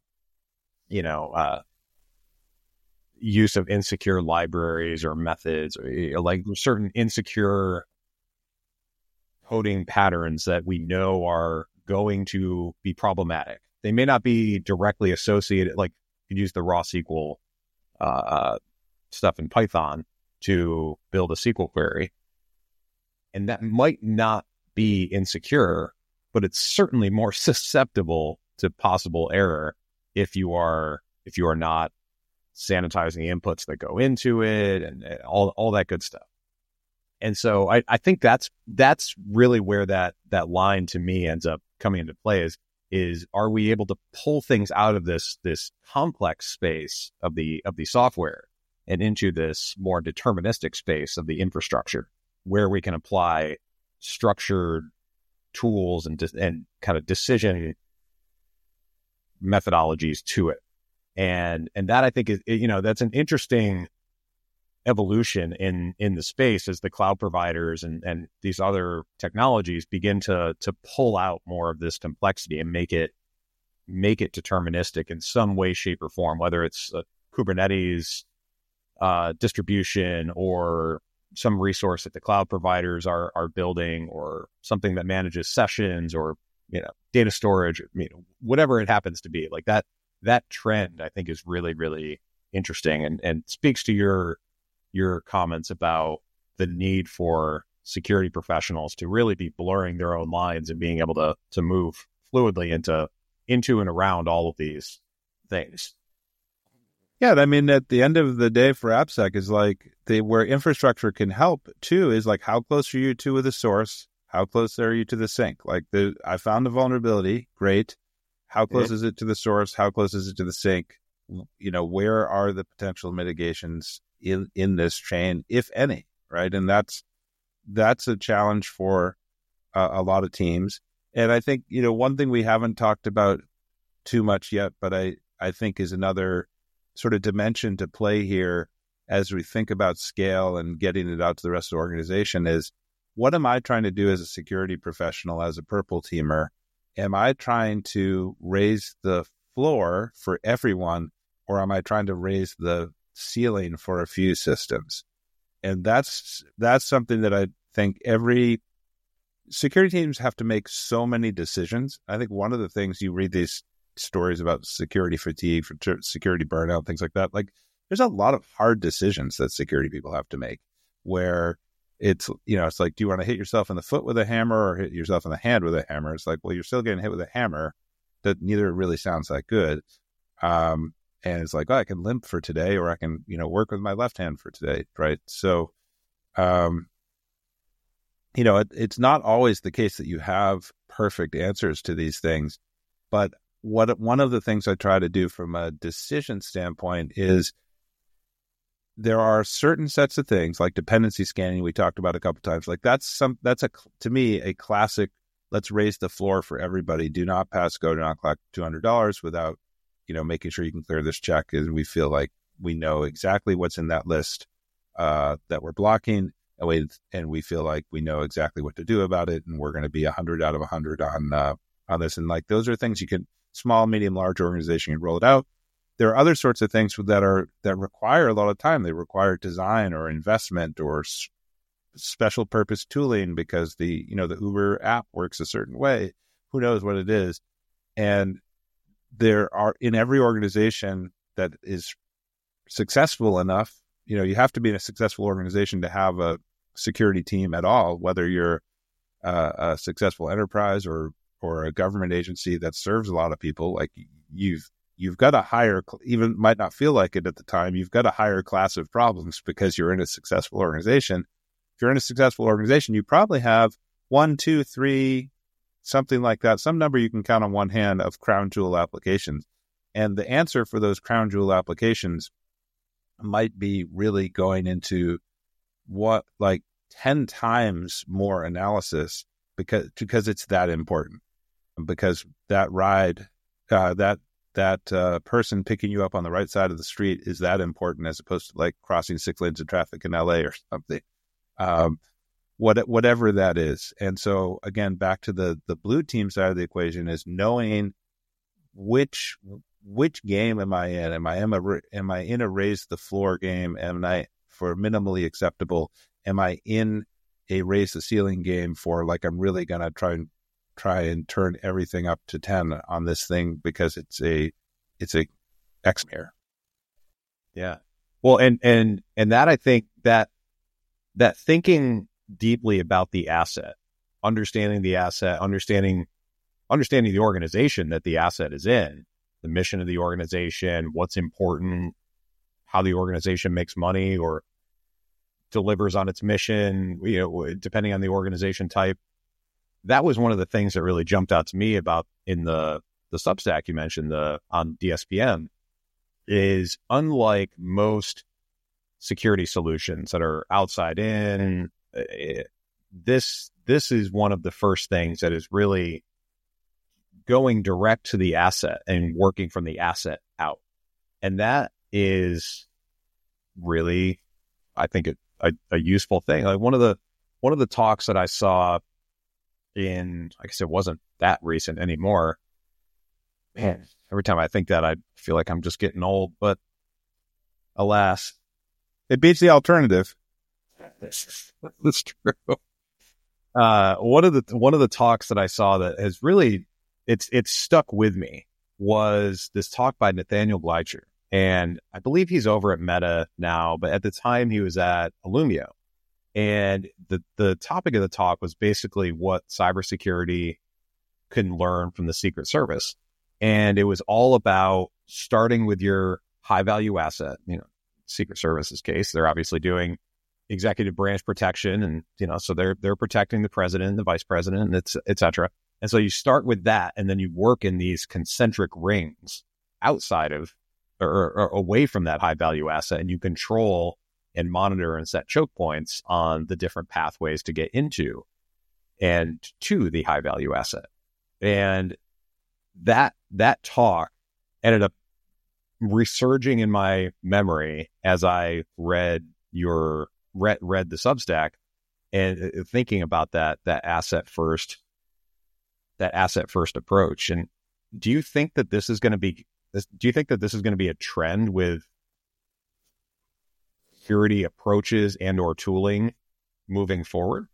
use of insecure libraries or methods, or like certain insecure coding patterns that we know are going to be problematic. They may not be directly associated, like you could use the raw SQL stuff in Python to build a SQL query. And that might not be insecure, but it's certainly more susceptible to possible error if you are not sanitizing the inputs that go into it and all that good stuff. And so I think that's really where that line to me ends up coming into play is are we able to pull things out of this complex space of the software and into this more deterministic space of the infrastructure, where we can apply structured tools and kind of decision methodologies to it. And that I think is, that's an interesting evolution in the space as the cloud providers and these other technologies begin to pull out more of this complexity and make it make it deterministic in some way, shape, or form, whether it's Kubernetes distribution or some resource that the cloud providers are building, or something that manages sessions, or data storage, whatever it happens to be. Like that trend, I think, is really, really interesting, and speaks to your comments about the need for security professionals to really be blurring their own lines and being able to move fluidly into and around all of these things. Yeah, I mean, at the end of the day for AppSec is like where infrastructure can help too is like, how close are you to the source? How close are you to the sink? Like I found a vulnerability, great. How close is it to the source? How close is it to the sink? Where are the potential mitigations in this chain, if any, right? And that's a challenge for a lot of teams. And I think, one thing we haven't talked about too much yet, but I think is another sort of dimension to play here as we think about scale and getting it out to the rest of the organization is, what am I trying to do as a security professional, as a purple teamer? Am I trying to raise the floor for everyone, or am I trying to raise the ceiling for a few systems? And that's something that I think every security teams have to make so many decisions. I think one of the things you read these stories about security fatigue, for security burnout, things like that. Like there's a lot of hard decisions that security people have to make where it's like, do you want to hit yourself in the foot with a hammer or hit yourself in the hand with a hammer? It's like, well, you're still getting hit with a hammer. That neither really sounds that good. And it's like, oh, I can limp for today, or I can, work with my left hand for today. Right. So, it's not always the case that you have perfect answers to these things, but one of the things I try to do from a decision standpoint is there are certain sets of things like dependency scanning we talked about a couple times. Like to me, a classic, let's raise the floor for everybody. Do not pass go, do not collect $200 without, making sure you can clear this check. Is we feel like we know exactly what's in that list that we're blocking. And we feel like we know exactly what to do about it. And we're going to be 100 out of 100 on this. And like, those are things you can, small, medium, large organization can roll it out. There are other sorts of things that require a lot of time. They require design or investment or special purpose tooling because the Uber app works a certain way. Who knows what it is? And there are, in every organization that is successful enough, you have to be in a successful organization to have a security team at all, whether you're a successful enterprise or a government agency that serves a lot of people. Like you've got a higher, even might not feel like it at the time, you've got a higher class of problems because you're in a successful organization. If you're in a successful organization, you probably have 1, 2, 3, something like that, some number you can count on one hand of crown jewel applications. And the answer for those crown jewel applications might be really going into what, like 10 times more analysis because it's that important. Because that ride, that person picking you up on the right side of the street is that important, as opposed to like crossing 6 lanes of traffic in LA or something, whatever that is. And so again, back to the blue team side of the equation is knowing which game am I in? Am I in a raise the floor game? Am I for minimally acceptable? Am I in a raise the ceiling game for like, I'm really going to try and turn everything up to 10 on this thing because it's a X-Mirror. Yeah. Well, and that, I think that thinking deeply about the asset, understanding the asset, understanding the organization that the asset is in, the mission of the organization, what's important, how the organization makes money or delivers on its mission, depending on the organization type. That was one of the things that really jumped out to me about in the Substack you mentioned on DSPM is, unlike most security solutions that are outside in, this is one of the first things that is really going direct to the asset and working from the asset out. And that is really, I think, a useful thing. Like one of the talks that I saw in, I guess it wasn't that recent anymore, Man, every time I think that, I feel like I'm just getting old, but alas, It beats the alternative. that's true. One of the talks that I saw that has really, it's stuck with me, was this talk by Nathaniel Gleicher. And I believe he's over at Meta now, but at the time he was at Illumio. And the topic of the talk was basically what cybersecurity can learn from the Secret Service. And it was all about starting with your high value asset. Secret Service's case, they're obviously doing executive branch protection, and so they're protecting the president, the vice president, and et cetera. And so you start with that, and then you work in these concentric rings outside of or away from that high value asset, and you control and monitor and set choke points on the different pathways to get into and to the high value asset. And that talk ended up resurging in my memory as I read the Substack, and thinking about that asset first approach. And do you think that this is going to be a trend with security approaches and or tooling moving forward?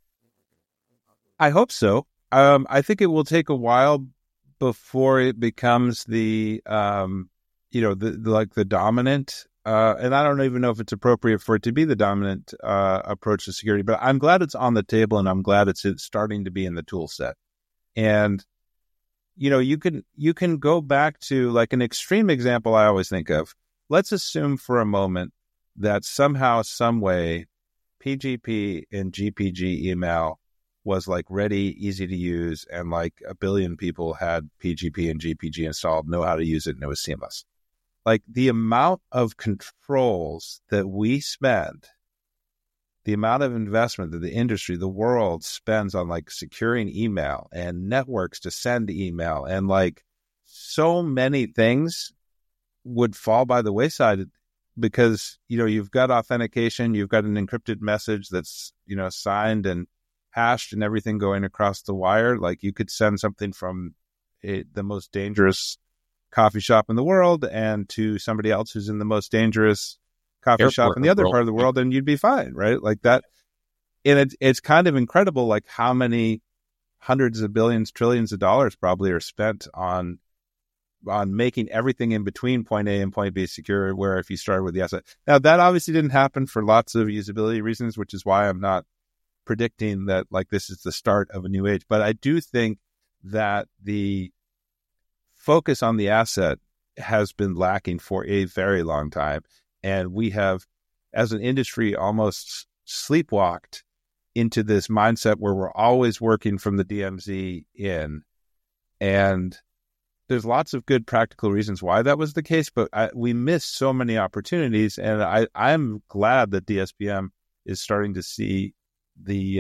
I hope so. I think it will take a while before it becomes the dominant, and I don't even know if it's appropriate for it to be the dominant approach to security, but I'm glad it's on the table, and I'm glad it's starting to be in the tool set. And, you can go back to, like, an extreme example I always think of. Let's assume for a moment that somehow, some way, PGP and GPG email was like ready, easy to use, and like 1 billion people had PGP and GPG installed, know how to use it, and it was seamless. Like, the amount of controls that we spend, the amount of investment that the industry, the world spends on like securing email and networks to send email, and like so many things would fall by the wayside because, you've got authentication, you've got an encrypted message that's, signed and hashed and everything going across the wire. Like, you could send something from the most dangerous coffee shop in the world and to somebody else who's in the most dangerous coffee shop in the other part of the world, and you'd be fine, right? Like that. And it's kind of incredible, like how many hundreds of billions, trillions of dollars probably are spent on making everything in between point A and point B secure, where if you started with the asset. Now, that obviously didn't happen for lots of usability reasons, which is why I'm not predicting that like this is the start of a new age. But I do think that the focus on the asset has been lacking for a very long time. And we have, as an industry, almost sleepwalked into this mindset where we're always working from the DMZ in. And there's lots of good practical reasons why that was the case, but we missed so many opportunities. And I'm glad that DSPM is starting to see the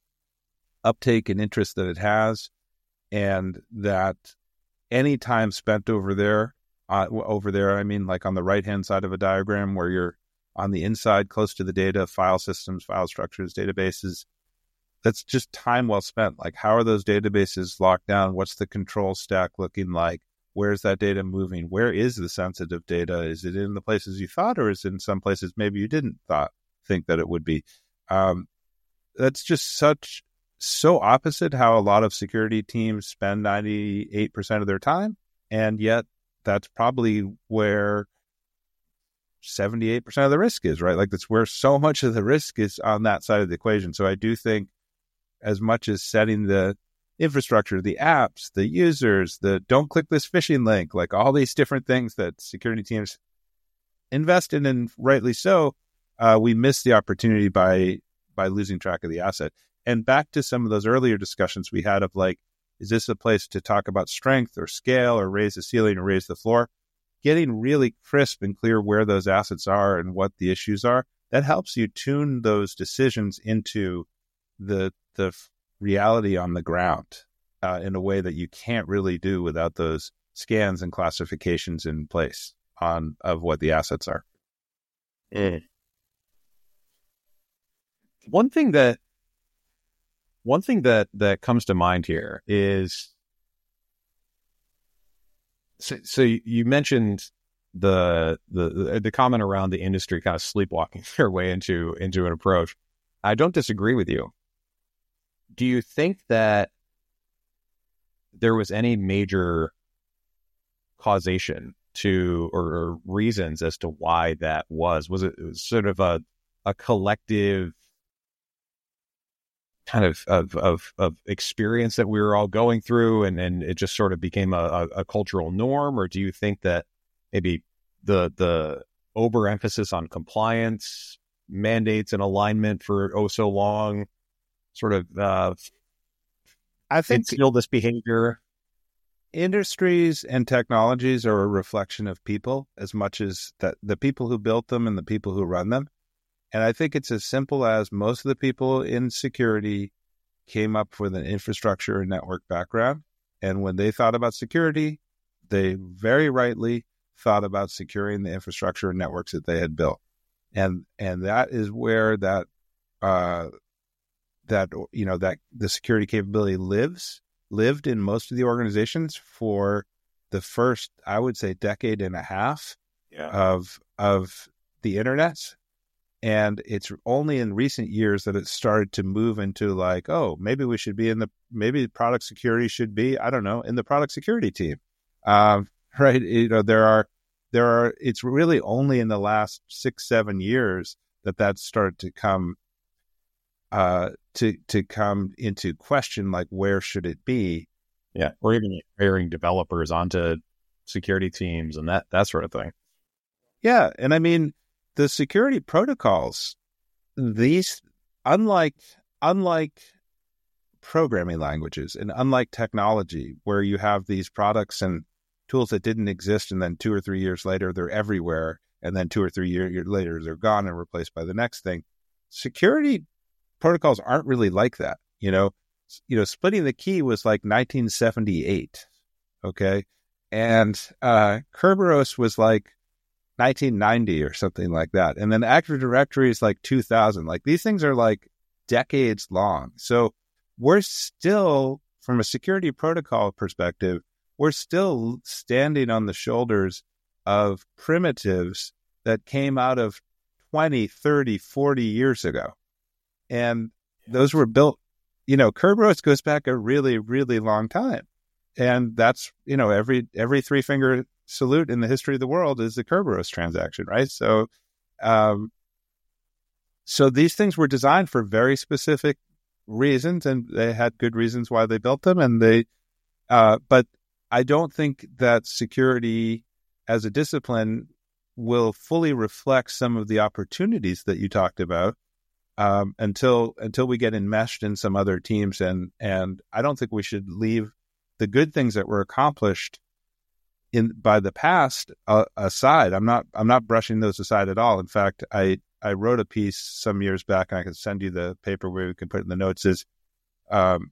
uptake and interest that it has, and that any time spent over there, I mean, like on the right-hand side of a diagram where you're on the inside, close to the data, file systems, file structures, databases, that's just time well spent. Like, how are those databases locked down? What's the control stack looking like? Where's that data moving? Where is the sensitive data? Is it in the places you thought, or is it in some places maybe you didn't think that it would be? That's just so opposite how a lot of security teams spend 98% of their time. And yet that's probably where 78% of the risk is, right? Like, that's where so much of the risk is on that side of the equation. So I do think, as much as setting the infrastructure, the apps, the users, the don't click this phishing link, like all these different things that security teams invest in, and rightly so, we miss the opportunity by losing track of the asset. And back to some of those earlier discussions we had of like, is this a place to talk about strength or scale or raise the ceiling or raise the floor? Getting really crisp and clear where those assets are and what the issues are, that helps you tune those decisions into the reality on the ground in a way that you can't really do without those scans and classifications in place of what the assets are. One thing that comes to mind here is So you mentioned the comment around the industry kind of sleepwalking their way into an approach. I don't disagree with you. Do you think that there was any major causation to or reasons as to why that was? Was it sort of a collective kind of experience that we were all going through, and it just sort of became a cultural norm? Or do you think that maybe the overemphasis on compliance, mandates, and alignment for so long sort of I think instill this behavior? Industries and technologies are a reflection of people as much as that the people who built them and the people who run them. And I think it's as simple as most of the people in security came up with an infrastructure and network background. And when they thought about security, they very rightly thought about securing the infrastructure and networks that they had built. And that is where that the security capability lived in most of the organizations for the first, I would say, decade and a half of the internet. And it's only in recent years that it started to move into like, oh, maybe we should be maybe product security should be, I don't know, in the product security team. Right. It's really only in the last 6-7 years that started to come to come into question, like where should it be? Yeah, or even hiring developers onto security teams and that sort of thing. Yeah, and I mean the security protocols, these unlike programming languages and unlike technology, where you have these products and tools that didn't exist, and then 2 or 3 years later they're everywhere, and then 2 or 3 years later they're gone and replaced by the next thing. Security protocols aren't really like that. You know, splitting the key was like 1978, okay, and Kerberos was like 1990 or something like that, and then Active Directory is like 2000. Like these things are like decades long. So we're still, from a security protocol perspective, we're still standing on the shoulders of primitives that came out of 20, 30, 40 years ago. And those were built, Kerberos goes back a really, really long time. And that's, every 3-finger salute in the history of the world is the Kerberos transaction, right? So, so these things were designed for very specific reasons, and they had good reasons why they built them. And but I don't think that security as a discipline will fully reflect some of the opportunities that you talked about. Until we get enmeshed in some other teams, and I don't think we should leave the good things that were accomplished by the past aside. I'm not brushing those aside at all. In fact, I wrote a piece some years back, and I can send you the paper where we can put in the notes. Is the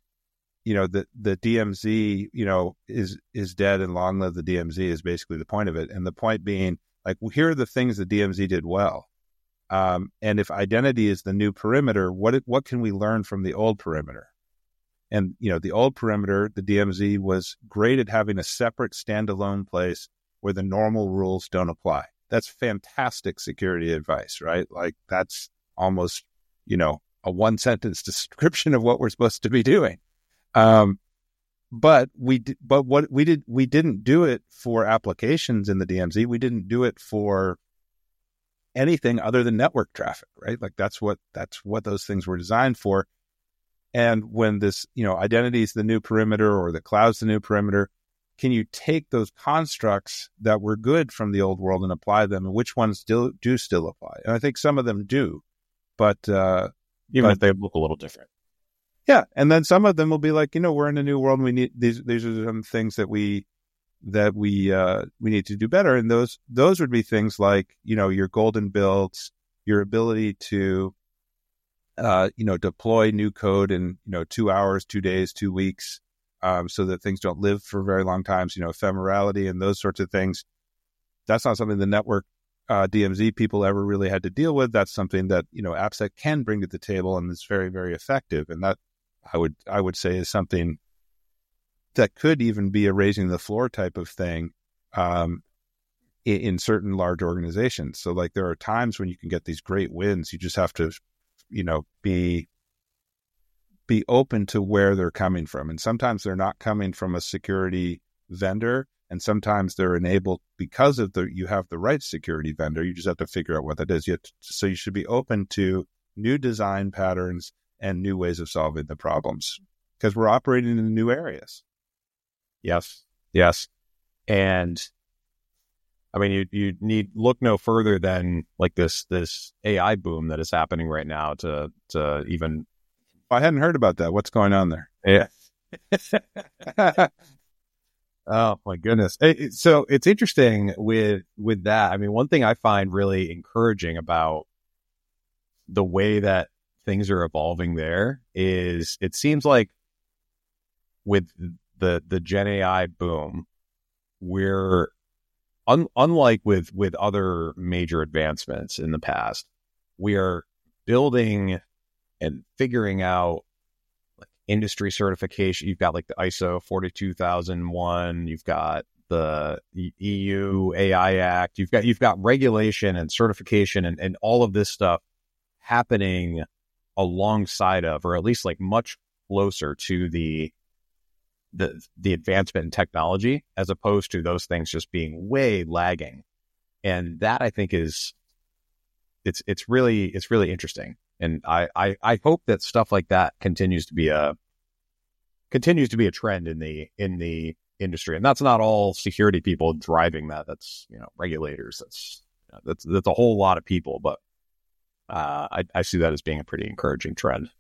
DMZ is dead and long live the DMZ is basically the point of it, and the point being like, here are the things the DMZ did well. And if identity is the new perimeter, what can we learn from the old perimeter? And, the old perimeter, the DMZ, was great at having a separate standalone place where the normal rules don't apply. That's fantastic security advice, right? Like that's almost, a one-sentence description of what we're supposed to be doing. But we didn't do it for applications in the DMZ. We didn't do it for anything other than network traffic, right? Like that's what those things were designed for. And when this, identity is the new perimeter or the cloud's the new perimeter, can you take those constructs that were good from the old world and apply them, and which ones do still apply? And I think some of them do, but even if they look a little different. Yeah, and then some of them will be like, we're in a new world, and we need these are some things that we need to do better. And those would be things like, your golden builds, your ability to, deploy new code in, 2 hours, 2 days, 2 weeks, so that things don't live for very long times, ephemerality and those sorts of things. That's not something the network DMZ people ever really had to deal with. That's something that, AppSec can bring to the table, and it's very, very effective. And that I would say is something that could even be a raising the floor type of thing in certain large organizations. So like there are times when you can get these great wins. You just have to, be open to where they're coming from. And sometimes they're not coming from a security vendor, and sometimes they're enabled because of you have the right security vendor. You just have to figure out what that is. So you should be open to new design patterns and new ways of solving the problems, because we're operating in new areas. Yes. And I mean, you need look no further than like this AI boom that is happening right now to even. I hadn't heard about that. What's going on there? Yeah. Oh my goodness. So it's interesting with that. I mean, one thing I find really encouraging about the way that things are evolving there is it seems like with the Gen AI boom, we're unlike with other major advancements in the past, we are building and figuring out like industry certification. You've got like the ISO 42001, you've got the EU AI Act, you've got regulation and certification and all of this stuff happening alongside of, or at least like much closer to the advancement in technology, as opposed to those things just being way lagging. And that I think is it's really interesting. And I hope that stuff like that continues to be a trend in the industry. And that's not all security people driving that. That's regulators. That's a whole lot of people. But I see that as being a pretty encouraging trend.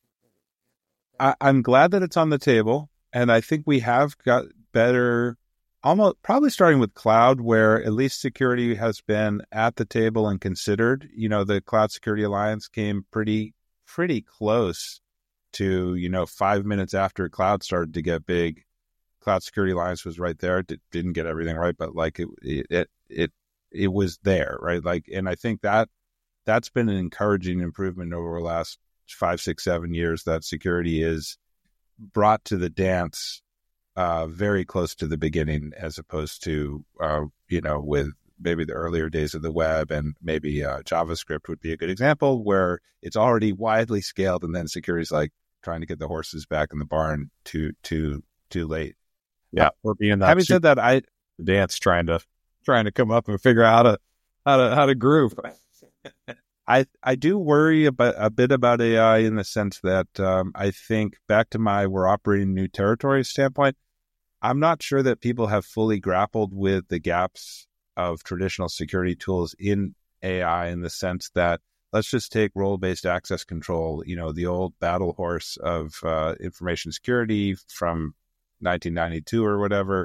I'm glad that it's on the table. And I think we have got better, almost probably starting with cloud, where at least security has been at the table and considered. The Cloud Security Alliance came pretty close to, 5 minutes after cloud started to get big. Cloud Security Alliance was right there. It didn't get everything right, but like it was there, right? Like, and I think that's been an encouraging improvement over the last 5, 6, 7 years, that security is brought to the dance very close to the beginning, as opposed to with maybe the earlier days of the web, and maybe JavaScript would be a good example, where it's already widely scaled, and then security's like trying to get the horses back in the barn too late. Yeah, or being that. Having said that, I dance trying to come up and figure out how to groove. I do worry a bit about AI in the sense that I think, back to my we're operating new territory standpoint, I'm not sure that people have fully grappled with the gaps of traditional security tools in AI, in the sense that, let's just take role-based access control, the old battle horse of information security from 1992 or whatever.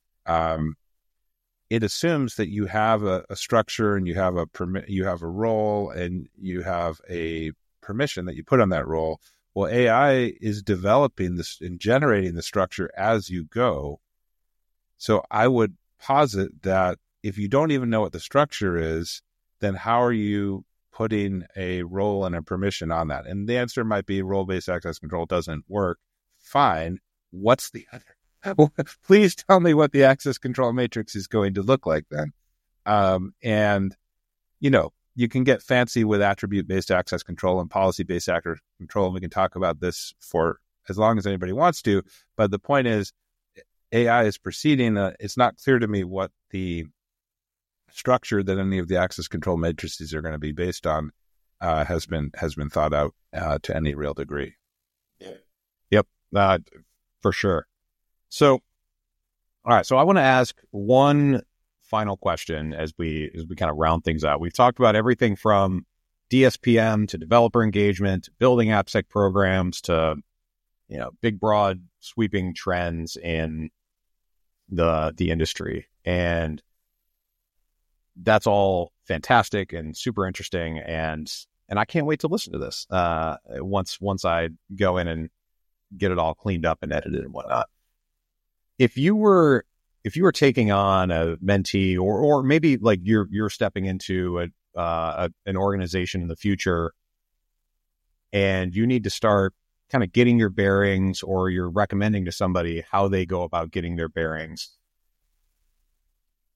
It assumes that you have a structure, and you have a role, and you have a permission that you put on that role. Well, AI is developing this and generating the structure as you go. So I would posit that if you don't even know what the structure is, then how are you putting a role and a permission on that? And the answer might be role-based access control doesn't work. Fine. What's the other? Please tell me what the access control matrix is going to look like then. And, you can get fancy with attribute-based access control and policy-based access control, and we can talk about this for as long as anybody wants to. But the point is, AI is proceeding. It's not clear to me what the structure that any of the access control matrices are going to be based on has been thought out to any real degree. Yep, for sure. So, all right. So I want to ask one final question as we kind of round things out. We've talked about everything from DSPM to developer engagement, to building AppSec programs, to big, broad, sweeping trends in the industry, and that's all fantastic and super interesting. And I can't wait to listen to this once I go in and get it all cleaned up and edited and whatnot. If you were taking on a mentee, or maybe like you're stepping into an organization in the future, and you need to start kind of getting your bearings, or you're recommending to somebody how they go about getting their bearings,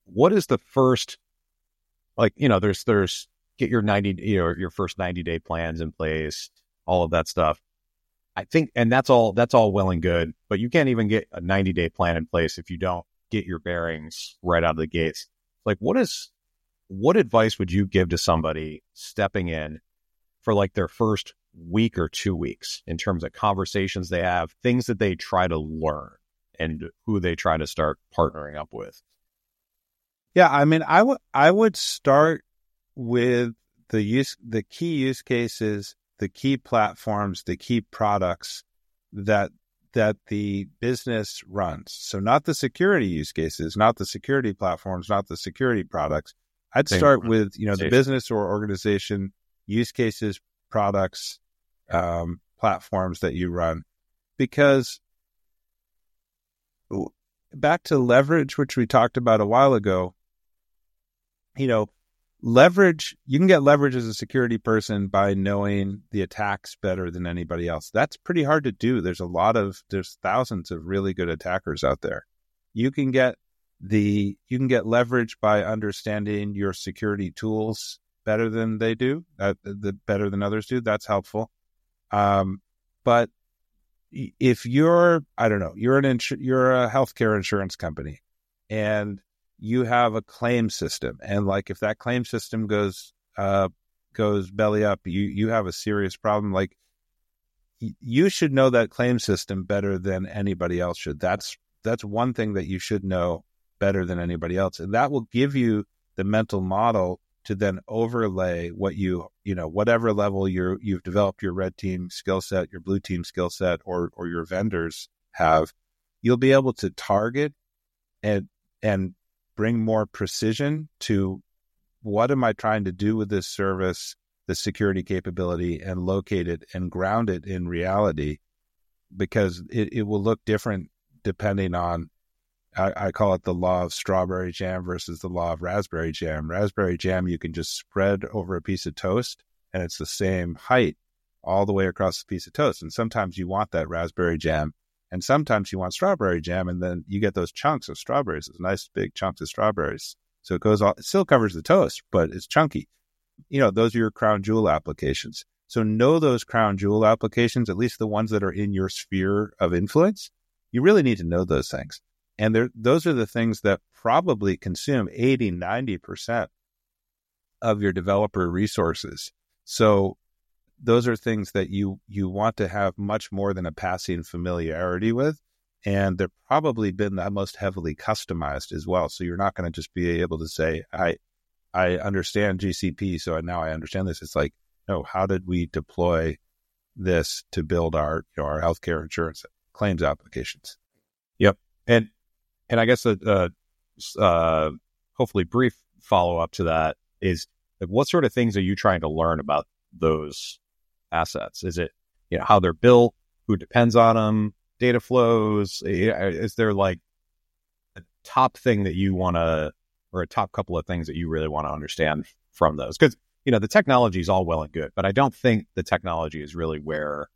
what is the first, like, there's get your 90, your first 90-day plans in place, all of that stuff. I think, and that's all well and good, but you can't even get a 90-day plan in place if you don't get your bearings right out of the gates. Like, what advice would you give to somebody stepping in for like their first week or 2 weeks in terms of conversations they have, things that they try to learn, and who they try to start partnering up with? Yeah, I mean, I would start with the key use cases, the key platforms, the key products that the business runs. So not the security use cases, not the security platforms, not the security products. I'd start with, the business or organization use cases, products, platforms that you run. Because back to leverage, which we talked about a while ago, leverage, you can get leverage as a security person by knowing the attacks better than anybody else. That's pretty hard to do. There's thousands of really good attackers out there. You can get leverage by understanding your security tools better than they do, better than others do. That's helpful. But if you're a healthcare insurance company and you have a claim system, and like if that claim system goes belly up, you have a serious problem. Like, you should know that claim system better than anybody else should. That's one thing that you should know better than anybody else, and that will give you the mental model to then overlay what whatever level you've developed your red team skill set, your blue team skill set, or your vendors have. You'll be able to target and bring more precision to what am I trying to do with this service, the security capability, and locate it and ground it in reality, because it will look different depending on, I call it the law of strawberry jam versus the law of raspberry jam. Raspberry jam, you can just spread over a piece of toast and it's the same height all the way across the piece of toast. And sometimes you want that raspberry jam, and sometimes you want strawberry jam, and then you get those chunks of strawberries, those nice big chunks of strawberries. So it still covers the toast, but it's chunky. Those are your crown jewel applications. So know those crown jewel applications, at least the ones that are in your sphere of influence. You really need to know those things. And those are the things that probably consume 80, 90% of your developer resources. So those are things that you want to have much more than a passing familiarity with. And they're probably been the most heavily customized as well. So you're not going to just be able to say, I understand GCP, so now I understand this. It's like, no, how did we deploy this to build our healthcare insurance claims applications? Yep. And I guess hopefully brief follow-up to that is, like, what sort of things are you trying to learn about those assets? Is it, how they're built, who depends on them, data flows? Is there like a top thing that you want to, or a top couple of things that you really want to understand from those? Because, the technology is all well and good, but I don't think the technology is really where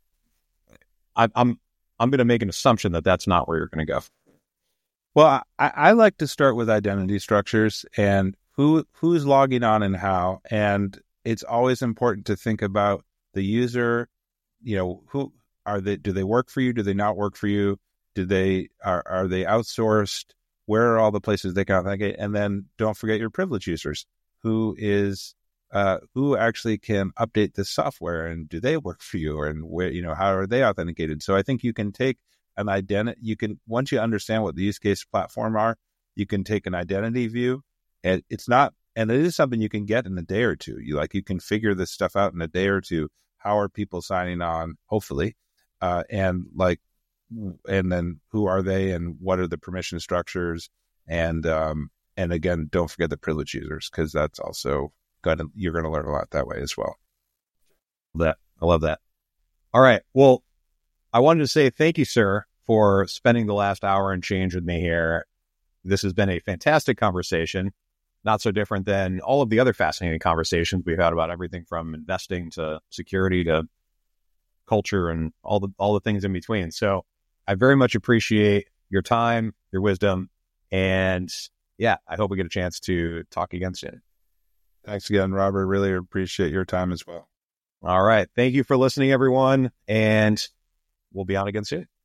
I'm going to make an assumption that that's not where you're going to go. Well, I like to start with identity structures and who's logging on and how. And it's always important to think about the user. Who are they? Do they work for you? Do they not work for you? Are they outsourced? Where are all the places they can authenticate? And then don't forget your privileged users. Who actually can update this software, and do they work for you? And where, how are they authenticated? So I think you can take an identity. Once you understand what the use case platform are, you can take an identity view, and it is something you can get in a day or two. You can figure this stuff out in a day or two. How are people signing on? Hopefully, and then who are they, and what are the permission structures? And again, don't forget the privileged users, because that's also you're going to learn a lot that way as well. I love that. All right. Well, I wanted to say thank you, sir, for spending the last hour and change with me here. This has been a fantastic conversation, not so different than all of the other fascinating conversations we've had about everything from investing to security to culture and all the things in between. So I very much appreciate your time, your wisdom, and yeah, I hope we get a chance to talk again soon. Thanks again, Robert. Really appreciate your time as well. All right. Thank you for listening, everyone. And we'll be on again soon.